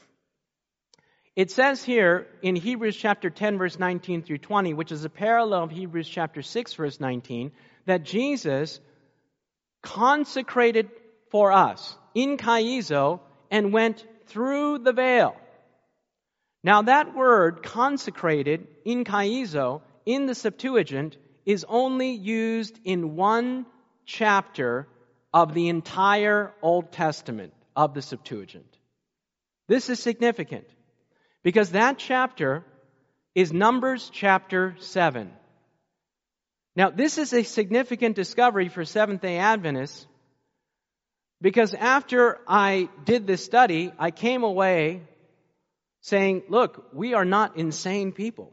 Speaker 1: It says here in Hebrews chapter 10, verse 19 through 20, which is a parallel of Hebrews chapter 6, verse 19, that Jesus consecrated for us, inkaizo, and went through the veil. Now, that word, consecrated, inkaizo, in the Septuagint, is only used in one chapter of the entire Old Testament of the Septuagint. This is significant, because that chapter is Numbers chapter 7. Now, this is a significant discovery for Seventh-day Adventists, because after I did this study, I came away saying, look, we are not insane people.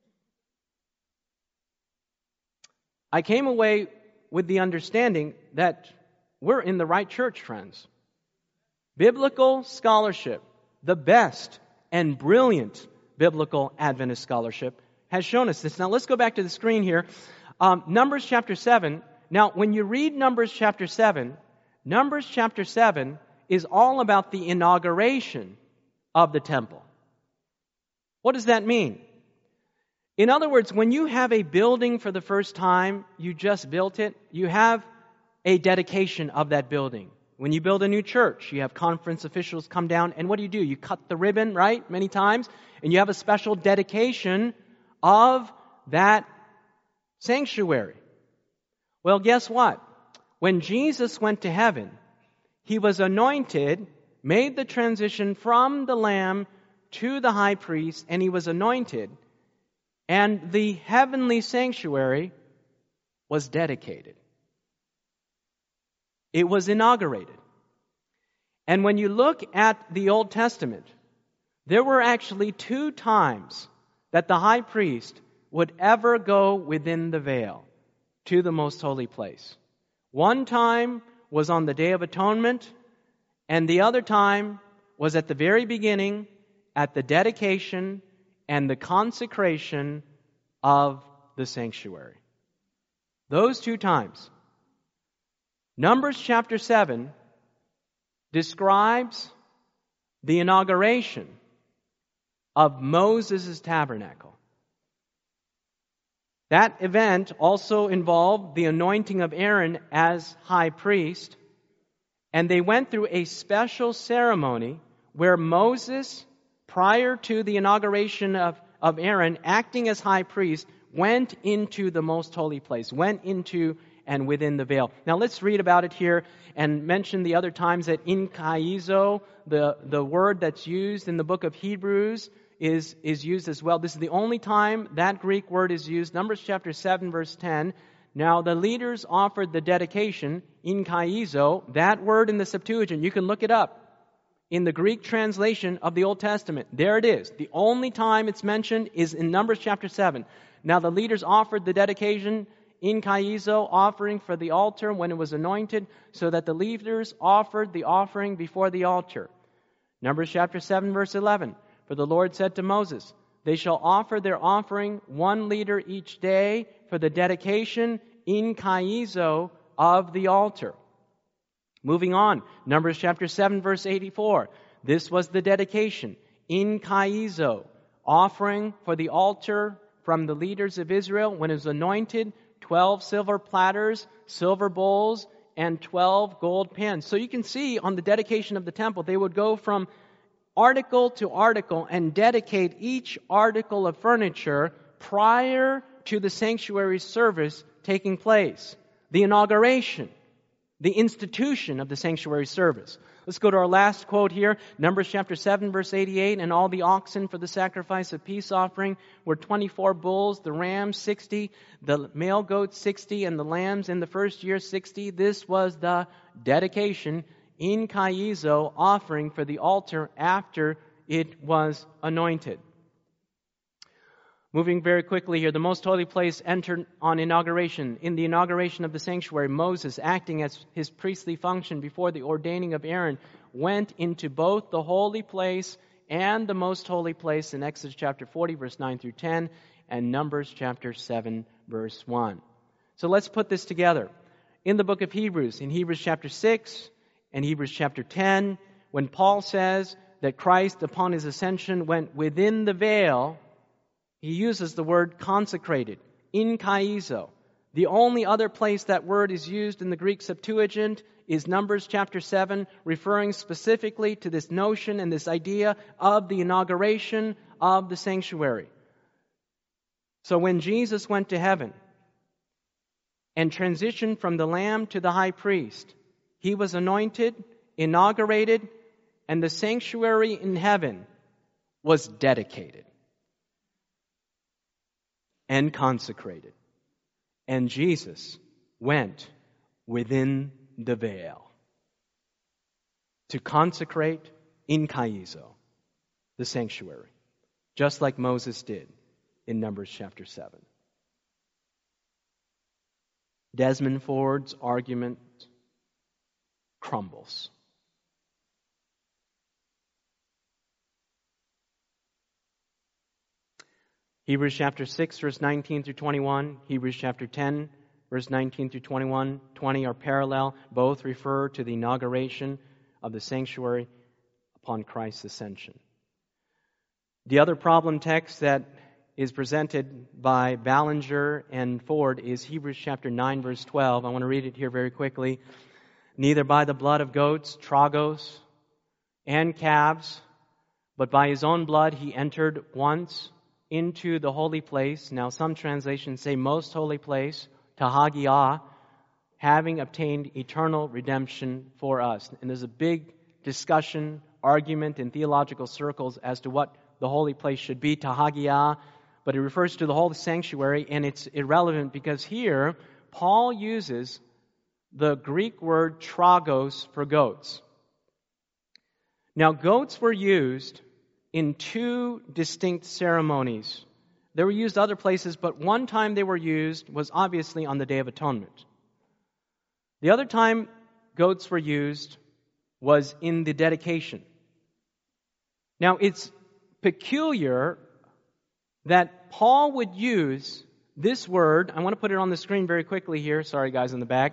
Speaker 1: I came away with the understanding that we're in the right church, friends. Biblical scholarship, the best and brilliant biblical Adventist scholarship, has shown us this. Now let's go back to the screen here. Numbers chapter 7, Now, when you read Numbers chapter 7 is all about the inauguration of the temple. What does that mean? In other words, when you have a building for the first time, you just built it, you have a dedication of that building. When you build a new church, you have conference officials come down, and what do? You cut the ribbon, right? Many times, and you have a special dedication of that sanctuary. Well, guess what? When Jesus went to heaven, He was anointed, made the transition from the Lamb to the high priest, and He was anointed, and the heavenly sanctuary was dedicated. It was inaugurated. And when you look at the Old Testament, there were actually 2 times that the high priest would ever go within the veil to the most holy place. One time was on the Day of Atonement, and the other time was at the very beginning, at the dedication and the consecration of the sanctuary. Those 2 times. Numbers chapter 7 describes the inauguration of Moses' tabernacle. That event also involved the anointing of Aaron as high priest, and they went through a special ceremony where Moses, prior to the inauguration of Aaron, acting as high priest, went into the most holy place, went into and within the veil. Now let's read about it here and mention the other times that in kaizo, the word that's used in the book of Hebrews, is used as well. This is the only time that Greek word is used. Numbers chapter 7, verse 10. Now the leaders offered the dedication, in kaizo, that word in the Septuagint. You can look it up in the Greek translation of the Old Testament. There it is. The only time it's mentioned is in Numbers chapter 7. Now the leaders offered the dedication, in kaizo, offering for the altar when it was anointed, so that the leaders offered the offering before the altar. Numbers chapter 7, verse 11. For the Lord said to Moses, they shall offer their offering 1 liter each day for the dedication, in kaizo, of the altar. Moving on, Numbers chapter 7, verse 84. This was the dedication, in kaizo, offering for the altar from the leaders of Israel when it was anointed, 12 silver platters, silver bowls, and 12 gold pans. So you can see on the dedication of the temple, they would go from article to article and dedicate each article of furniture prior to the sanctuary service taking place. The inauguration, the institution of the sanctuary service. Let's go to our last quote here. Numbers chapter 7, verse 88. And all the oxen for the sacrifice of peace offering were 24 bulls, the rams 60, the male goats 60, and the lambs in the first year 60. This was the dedication, in kaizo, offering for the altar after it was anointed. Moving very quickly here, the most holy place entered on inauguration. In the inauguration of the sanctuary, Moses, acting as his priestly function before the ordaining of Aaron, went into both the holy place and the most holy place in Exodus chapter 40, verse 9 through 10, and Numbers chapter 7, verse 1. So let's put this together. In the book of Hebrews, in Hebrews chapter 6 and Hebrews chapter 10, when Paul says that Christ, upon his ascension, went within the veil, he uses the word consecrated, in kaizo. The only other place that word is used in the Greek Septuagint is Numbers chapter 7, referring specifically to this notion and this idea of the inauguration of the sanctuary. So when Jesus went to heaven and transitioned from the Lamb to the high priest, he was anointed, inaugurated, and the sanctuary in heaven was dedicated and consecrated. And Jesus went within the veil to consecrate, in kaizo, the sanctuary, just like Moses did in Numbers chapter 7. Desmond Ford's argument crumbles. Hebrews chapter 6, verse 19 through 21, Hebrews chapter 10, verse 19 through 21, 20 are parallel. Both refer to the inauguration of the sanctuary upon Christ's ascension. The other problem text that is presented by Ballinger and Ford is Hebrews chapter 9, verse 12. I want to read it here very quickly. Neither by the blood of goats, tragos, and calves, but by his own blood he entered once into the holy place. Now some translations say most holy place, Tahagiah, having obtained eternal redemption for us. And there's a big discussion, argument in theological circles as to what the holy place should be, Tahagiah, but it refers to the whole sanctuary, and it's irrelevant because here Paul uses the Greek word tragos for goats. Now, goats were used in two distinct ceremonies. They were used other places, but one time they were used was obviously on the Day of Atonement. The other time goats were used was in the dedication. Now, it's peculiar that Paul would use this word. I want to put it on the screen very quickly here. Sorry, guys in the back.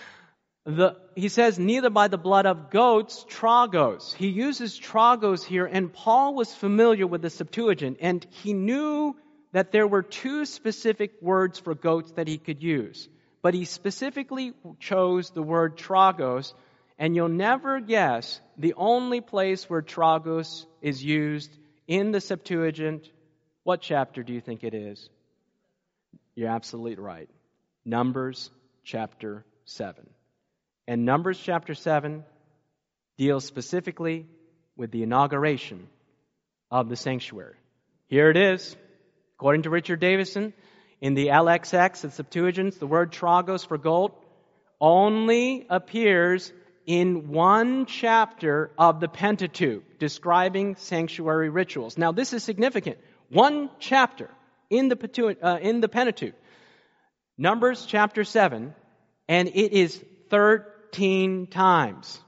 Speaker 1: He says, neither by the blood of goats, tragos. He uses tragos here, and Paul was familiar with the Septuagint, and he knew that there were two specific words for goats that he could use. But he specifically chose the word tragos, and you'll never guess the only place where tragos is used in the Septuagint. What chapter do you think it is? You're absolutely right. Numbers chapter 7. And Numbers chapter 7 deals specifically with the inauguration of the sanctuary. Here it is. According to Richard Davison, in the LXX, the Septuagint, the word tragos for goat only appears in one chapter of the Pentateuch describing sanctuary rituals. Now, this is significant. One chapter in the Pentateuch, Numbers chapter 7, and it is 13 times.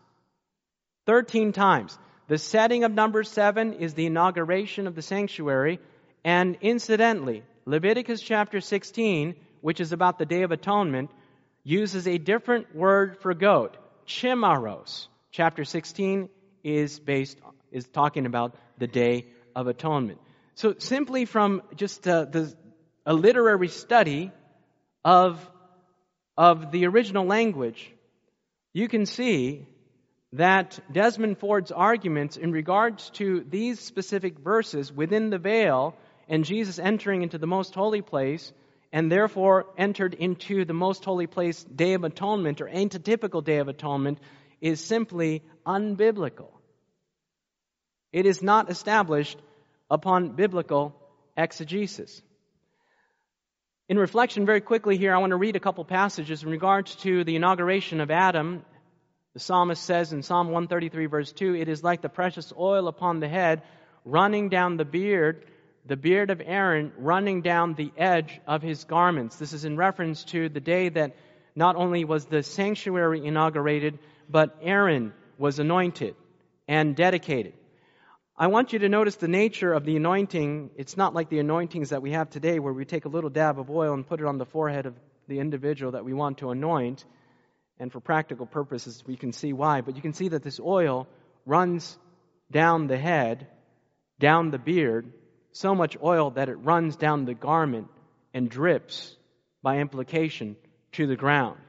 Speaker 1: 13 times. The setting of Numbers 7 is the inauguration of the sanctuary, and incidentally, Leviticus chapter 16, which is about the Day of Atonement, uses a different word for goat, chimaros. Chapter 16 is talking about the Day of Atonement. So simply from just a literary study of the original language, you can see that Desmond Ford's arguments in regards to these specific verses within the veil and Jesus entering into the most holy place and therefore entered into the most holy place Day of Atonement or antitypical Day of Atonement is simply unbiblical. It is not established upon biblical exegesis. In reflection very quickly here, I want to read a couple passages in regards to the inauguration of Adam. The psalmist says in Psalm 133 verse 2, it is like the precious oil upon the head running down the beard of Aaron running down the edge of his garments. This is in reference to the day that not only was the sanctuary inaugurated, but Aaron was anointed and dedicated. I want you to notice the nature of the anointing. It's not like the anointings that we have today where we take a little dab of oil and put it on the forehead of the individual that we want to anoint. And for practical purposes, we can see why. But you can see that this oil runs down the head, down the beard, so much oil that it runs down the garment and drips, by implication, to the ground.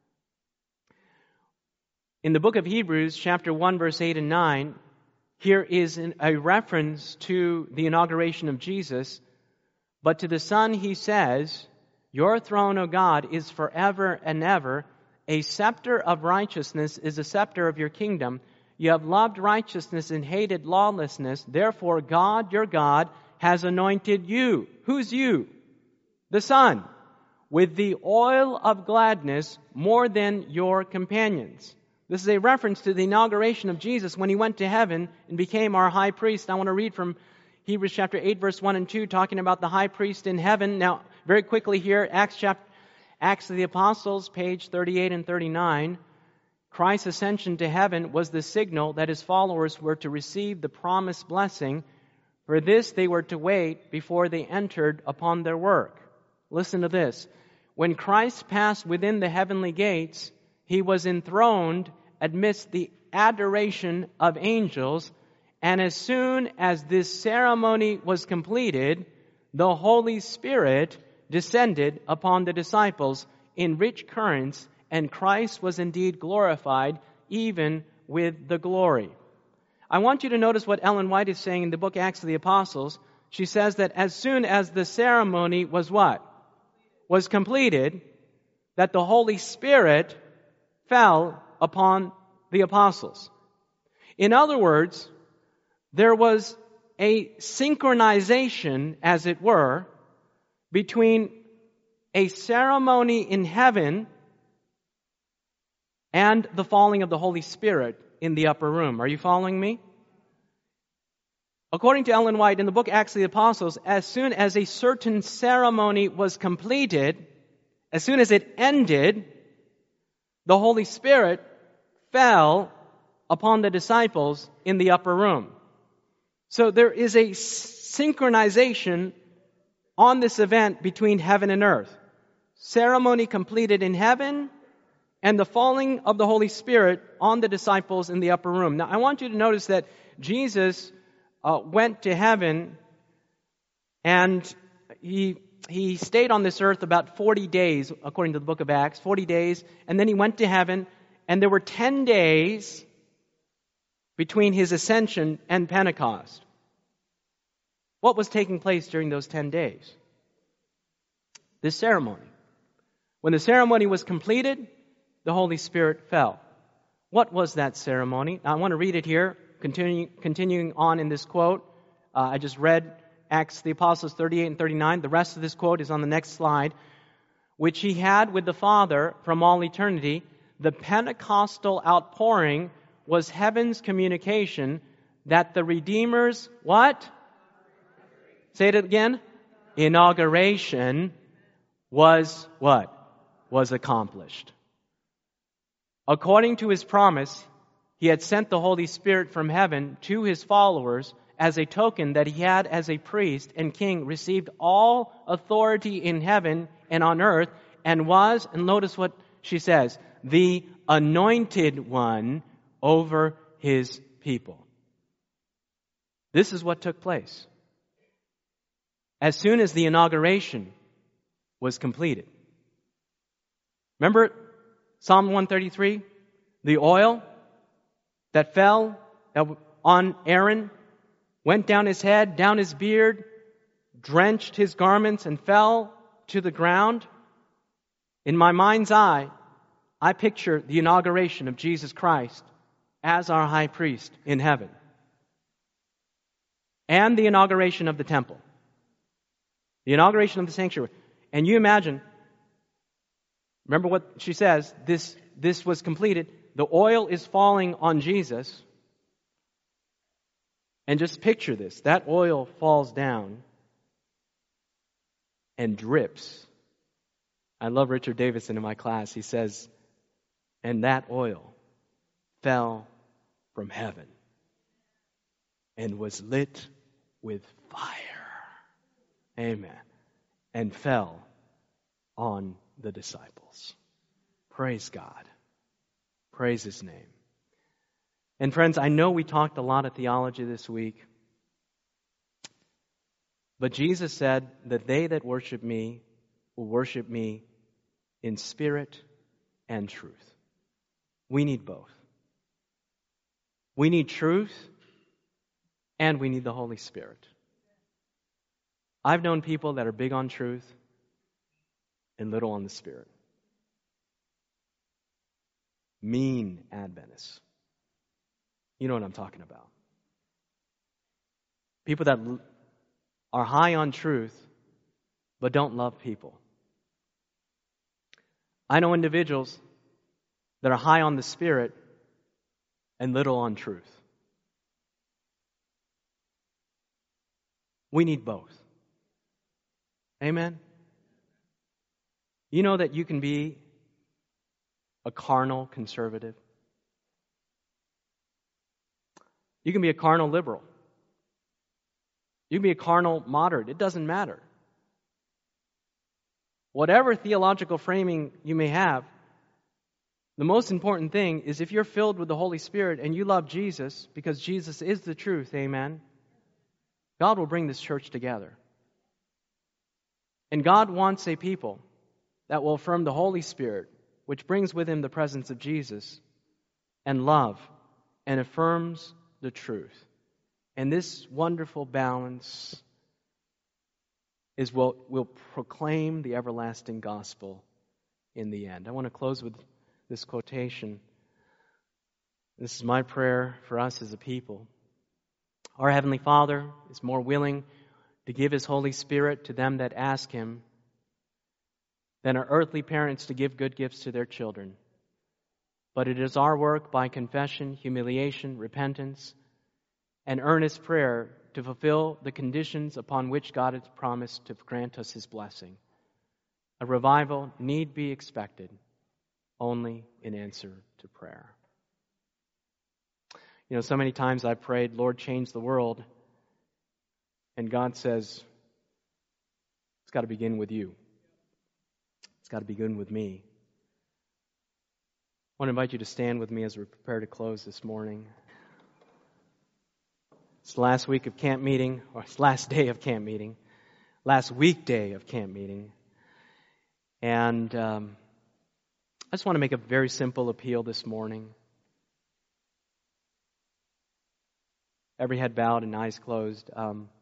Speaker 1: In the book of Hebrews, chapter 1, verse 8 and 9, here is a reference to the inauguration of Jesus. But to the Son he says, your throne, O God, is forever and ever. A scepter of righteousness is a scepter of your kingdom. You have loved righteousness and hated lawlessness. Therefore, God, your God, has anointed you. Who's you? The Son. With the oil of gladness more than your companions. This is a reference to the inauguration of Jesus when he went to heaven and became our high priest. I want to read from Hebrews chapter 8, verse 1 and 2, talking about the high priest in heaven. Now, very quickly here, Acts of the Apostles, page 38 and 39. Christ's ascension to heaven was the signal that his followers were to receive the promised blessing. For this they were to wait before they entered upon their work. Listen to this. When Christ passed within the heavenly gates, he was enthroned amidst the adoration of angels, and as soon as this ceremony was completed, the Holy Spirit descended upon the disciples in rich currents, and Christ was indeed glorified, even with the glory. I want you to notice what Ellen White is saying in the book Acts of the Apostles. She says that as soon as the ceremony was what? Was completed, that the Holy Spirit fell upon the apostles. In other words, there was a synchronization, as it were, between a ceremony in heaven and the falling of the Holy Spirit in the upper room. Are you following me? According to Ellen White, in the book Acts of the Apostles, as soon as a certain ceremony was completed, as soon as it ended, the Holy Spirit fell upon the disciples in the upper room. So there is a synchronization on this event between heaven and earth. Ceremony completed in heaven, and the falling of the Holy Spirit on the disciples in the upper room. Now, I want you to notice that Jesus went to heaven, and he stayed on this earth about 40 days, according to the book of Acts, 40 days, and then he went to heaven, and there were 10 days between his ascension and Pentecost. What was taking place during those 10 days? This ceremony. When the ceremony was completed, the Holy Spirit fell. What was that ceremony? Now, I want to read it here, continuing on in this quote. I just read Acts of the Apostles 38 and 39. The rest of this quote is on the next slide. Which he had with the Father from all eternity. The Pentecostal outpouring was heaven's communication that the Redeemer's, what? Say it again. Inauguration was what? Was accomplished. According to his promise, he had sent the Holy Spirit from heaven to his followers as a token that he had, as a priest and king, received all authority in heaven and on earth, and was, and notice what she says, the anointed one over his people. This is what took place. As soon as the inauguration was completed. Remember Psalm 133? The oil that fell on Aaron went down his head, down his beard, drenched his garments, and fell to the ground. In my mind's eye, I picture the inauguration of Jesus Christ as our high priest in heaven. And the inauguration of the temple. The inauguration of the sanctuary. And you imagine, remember what she says, this was completed. The oil is falling on Jesus. And just picture this. That oil falls down and drips. I love Richard Davidson in my class. He says, and that oil fell from heaven and was lit with fire. Amen. And fell on the disciples. Praise God. Praise His name. And friends, I know we talked a lot of theology this week, but Jesus said that they that worship me will worship me in spirit and truth. We need both. We need truth and we need the Holy Spirit. I've known people that are big on truth and little on the Spirit. Mean Adventists. You know what I'm talking about. People that are high on truth but don't love people. I know individuals that are high on the Spirit and little on truth. We need both. Amen? You know that you can be a carnal conservative. You can be a carnal liberal. You can be a carnal moderate. It doesn't matter. whatever theological framing you may have, the most important thing is if you're filled with the Holy Spirit and you love Jesus, because Jesus is the truth, amen, God will bring this church together. And God wants a people that will affirm the Holy Spirit, which brings with him the presence of Jesus, and love, and affirms the truth. And this wonderful balance is what will proclaim the everlasting gospel in the end. I want to close with this quotation. This is my prayer for us as a people. Our Heavenly Father is more willing to give His Holy Spirit to them that ask Him than our earthly parents to give good gifts to their children. But it is our work by confession, humiliation, repentance, and earnest prayer to fulfill the conditions upon which God has promised to grant us His blessing. A revival need be expected only in answer to prayer. You know, so many times I've prayed, Lord, change the world. And God says, it's got to begin with you. It's got to begin with me. I want to invite you to stand with me as we prepare to close this morning. It's the last week of camp meeting, or it's last day of camp meeting, last weekday of camp meeting. And I just want to make a very simple appeal this morning. Every head bowed and eyes closed.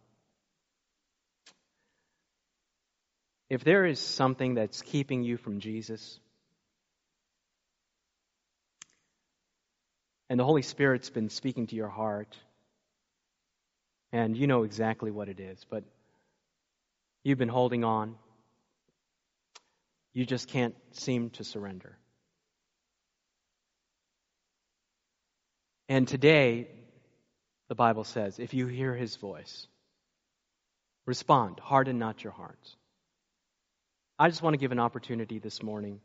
Speaker 1: If there is something that's keeping you from Jesus, and the Holy Spirit's been speaking to your heart, and you know exactly what it is, but you've been holding on, you just can't seem to surrender. And today, the Bible says, if you hear His voice, respond, harden not your hearts. I just want to give an opportunity this morning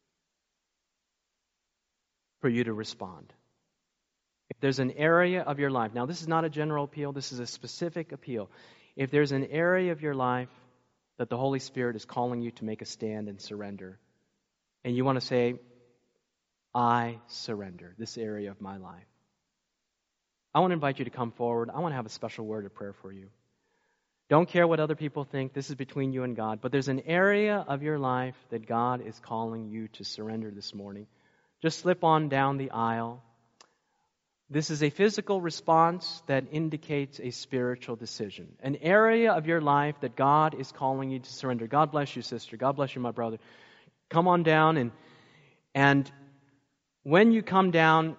Speaker 1: for you to respond. If there's an area of your life, now this is not a general appeal, this is a specific appeal. If there's an area of your life that the Holy Spirit is calling you to make a stand and surrender, and you want to say, I surrender this area of my life, I want to invite you to come forward. I want to have a special word of prayer for you. Don't care what other people think. This is between you and God. But there's an area of your life that God is calling you to surrender this morning. Just slip on down the aisle. This is a physical response that indicates a spiritual decision. An area of your life that God is calling you to surrender. God bless you, sister. God bless you, my brother. Come on down, and when you come down,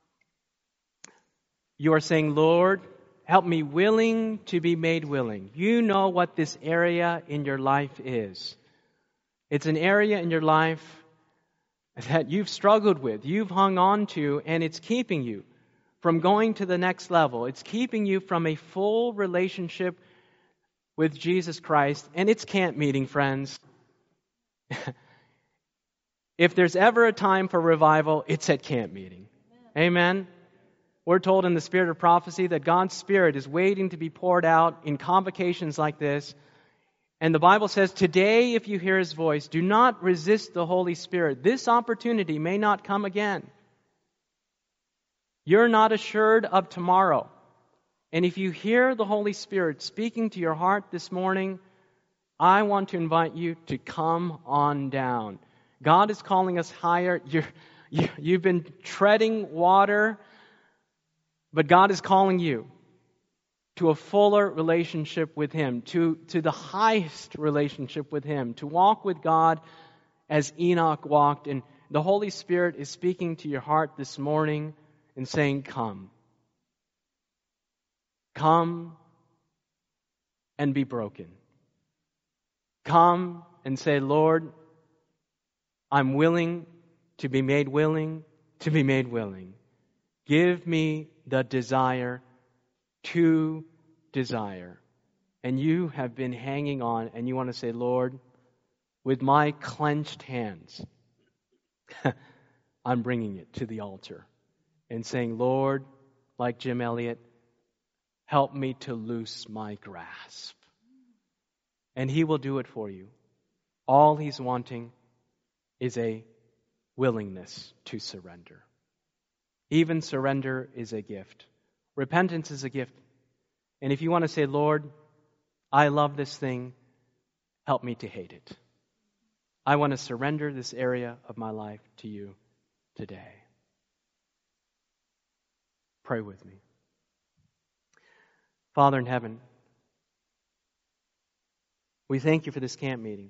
Speaker 1: you are saying, Lord, help me willing to be made willing. You know what this area in your life is. It's an area in your life that you've struggled with, you've hung on to, and it's keeping you from going to the next level. It's keeping you from a full relationship with Jesus Christ. And it's camp meeting, friends. If there's ever a time for revival, it's at camp meeting. Amen. We're told in the spirit of prophecy that God's Spirit is waiting to be poured out in convocations like this. And the Bible says, today, if you hear His voice, do not resist the Holy Spirit. This opportunity may not come again. You're not assured of tomorrow. And if you hear the Holy Spirit speaking to your heart this morning, I want to invite you to come on down. God is calling us higher. You've been treading water, but God is calling you to a fuller relationship with Him, to the highest relationship with Him, to walk with God as Enoch walked. And the Holy Spirit is speaking to your heart this morning and saying, come. Come and be broken. Come and say, Lord, I'm willing to be made willing, to be made willing. Give me the desire to desire. And you have been hanging on, and you want to say, Lord, with my clenched hands, I'm bringing it to the altar and saying, Lord, like Jim Elliot, help me to loose my grasp. And He will do it for you. All He's wanting is a willingness to surrender. Even surrender is a gift. Repentance is a gift. And if you want to say, Lord, I love this thing, help me to hate it. I want to surrender this area of my life to you today. Pray with me. Father in heaven, we thank you for this camp meeting.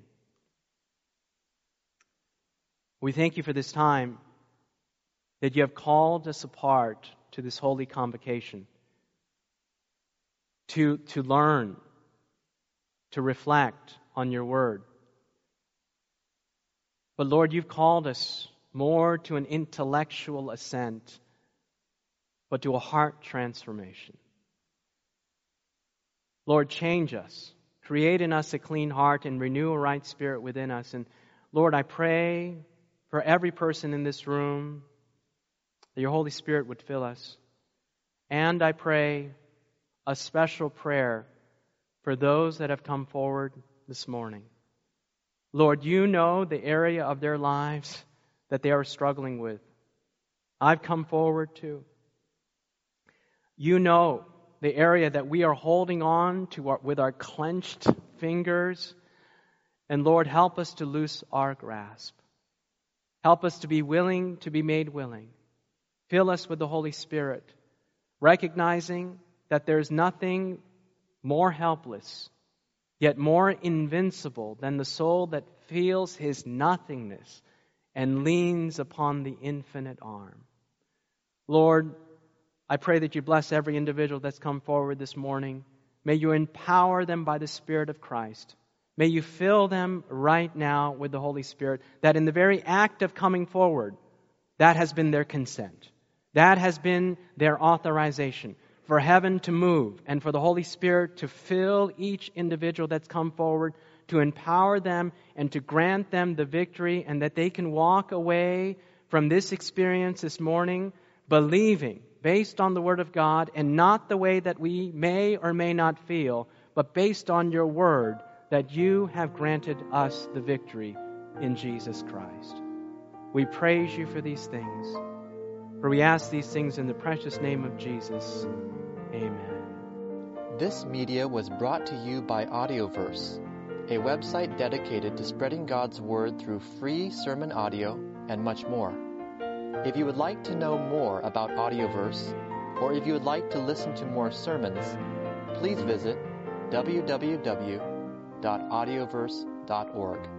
Speaker 1: We thank you for this time that you have called us apart to this holy convocation to learn, to reflect on your word. But Lord, you've called us more to an intellectual assent, but to a heart transformation. Lord, change us. Create in us a clean heart and renew a right spirit within us. And Lord, I pray for every person in this room that your Holy Spirit would fill us. And I pray a special prayer for those that have come forward this morning. Lord, you know the area of their lives that they are struggling with. I've come forward too. You know the area that we are holding on to with our clenched fingers. And Lord, help us to loose our grasp. Help us to be willing to be made willing. Fill us with the Holy Spirit, recognizing that there's nothing more helpless, yet more invincible than the soul that feels his nothingness and leans upon the infinite arm. Lord, I pray that you bless every individual that's come forward this morning. May you empower them by the Spirit of Christ. May you fill them right now with the Holy Spirit, that in the very act of coming forward, that has been their consent. That has been their authorization for heaven to move and for the Holy Spirit to fill each individual that's come forward, to empower them and to grant them the victory, and that they can walk away from this experience this morning believing based on the Word of God, and not the way that we may or may not feel, but based on your Word, that you have granted us the victory in Jesus Christ. We praise you for these things, for we ask these things in the precious name of Jesus. Amen.
Speaker 2: This media was brought to you by Audioverse, a website dedicated to spreading God's Word through free sermon audio and much more. If you would like to know more about Audioverse, or if you would like to listen to more sermons, please visit www.audioverse.org.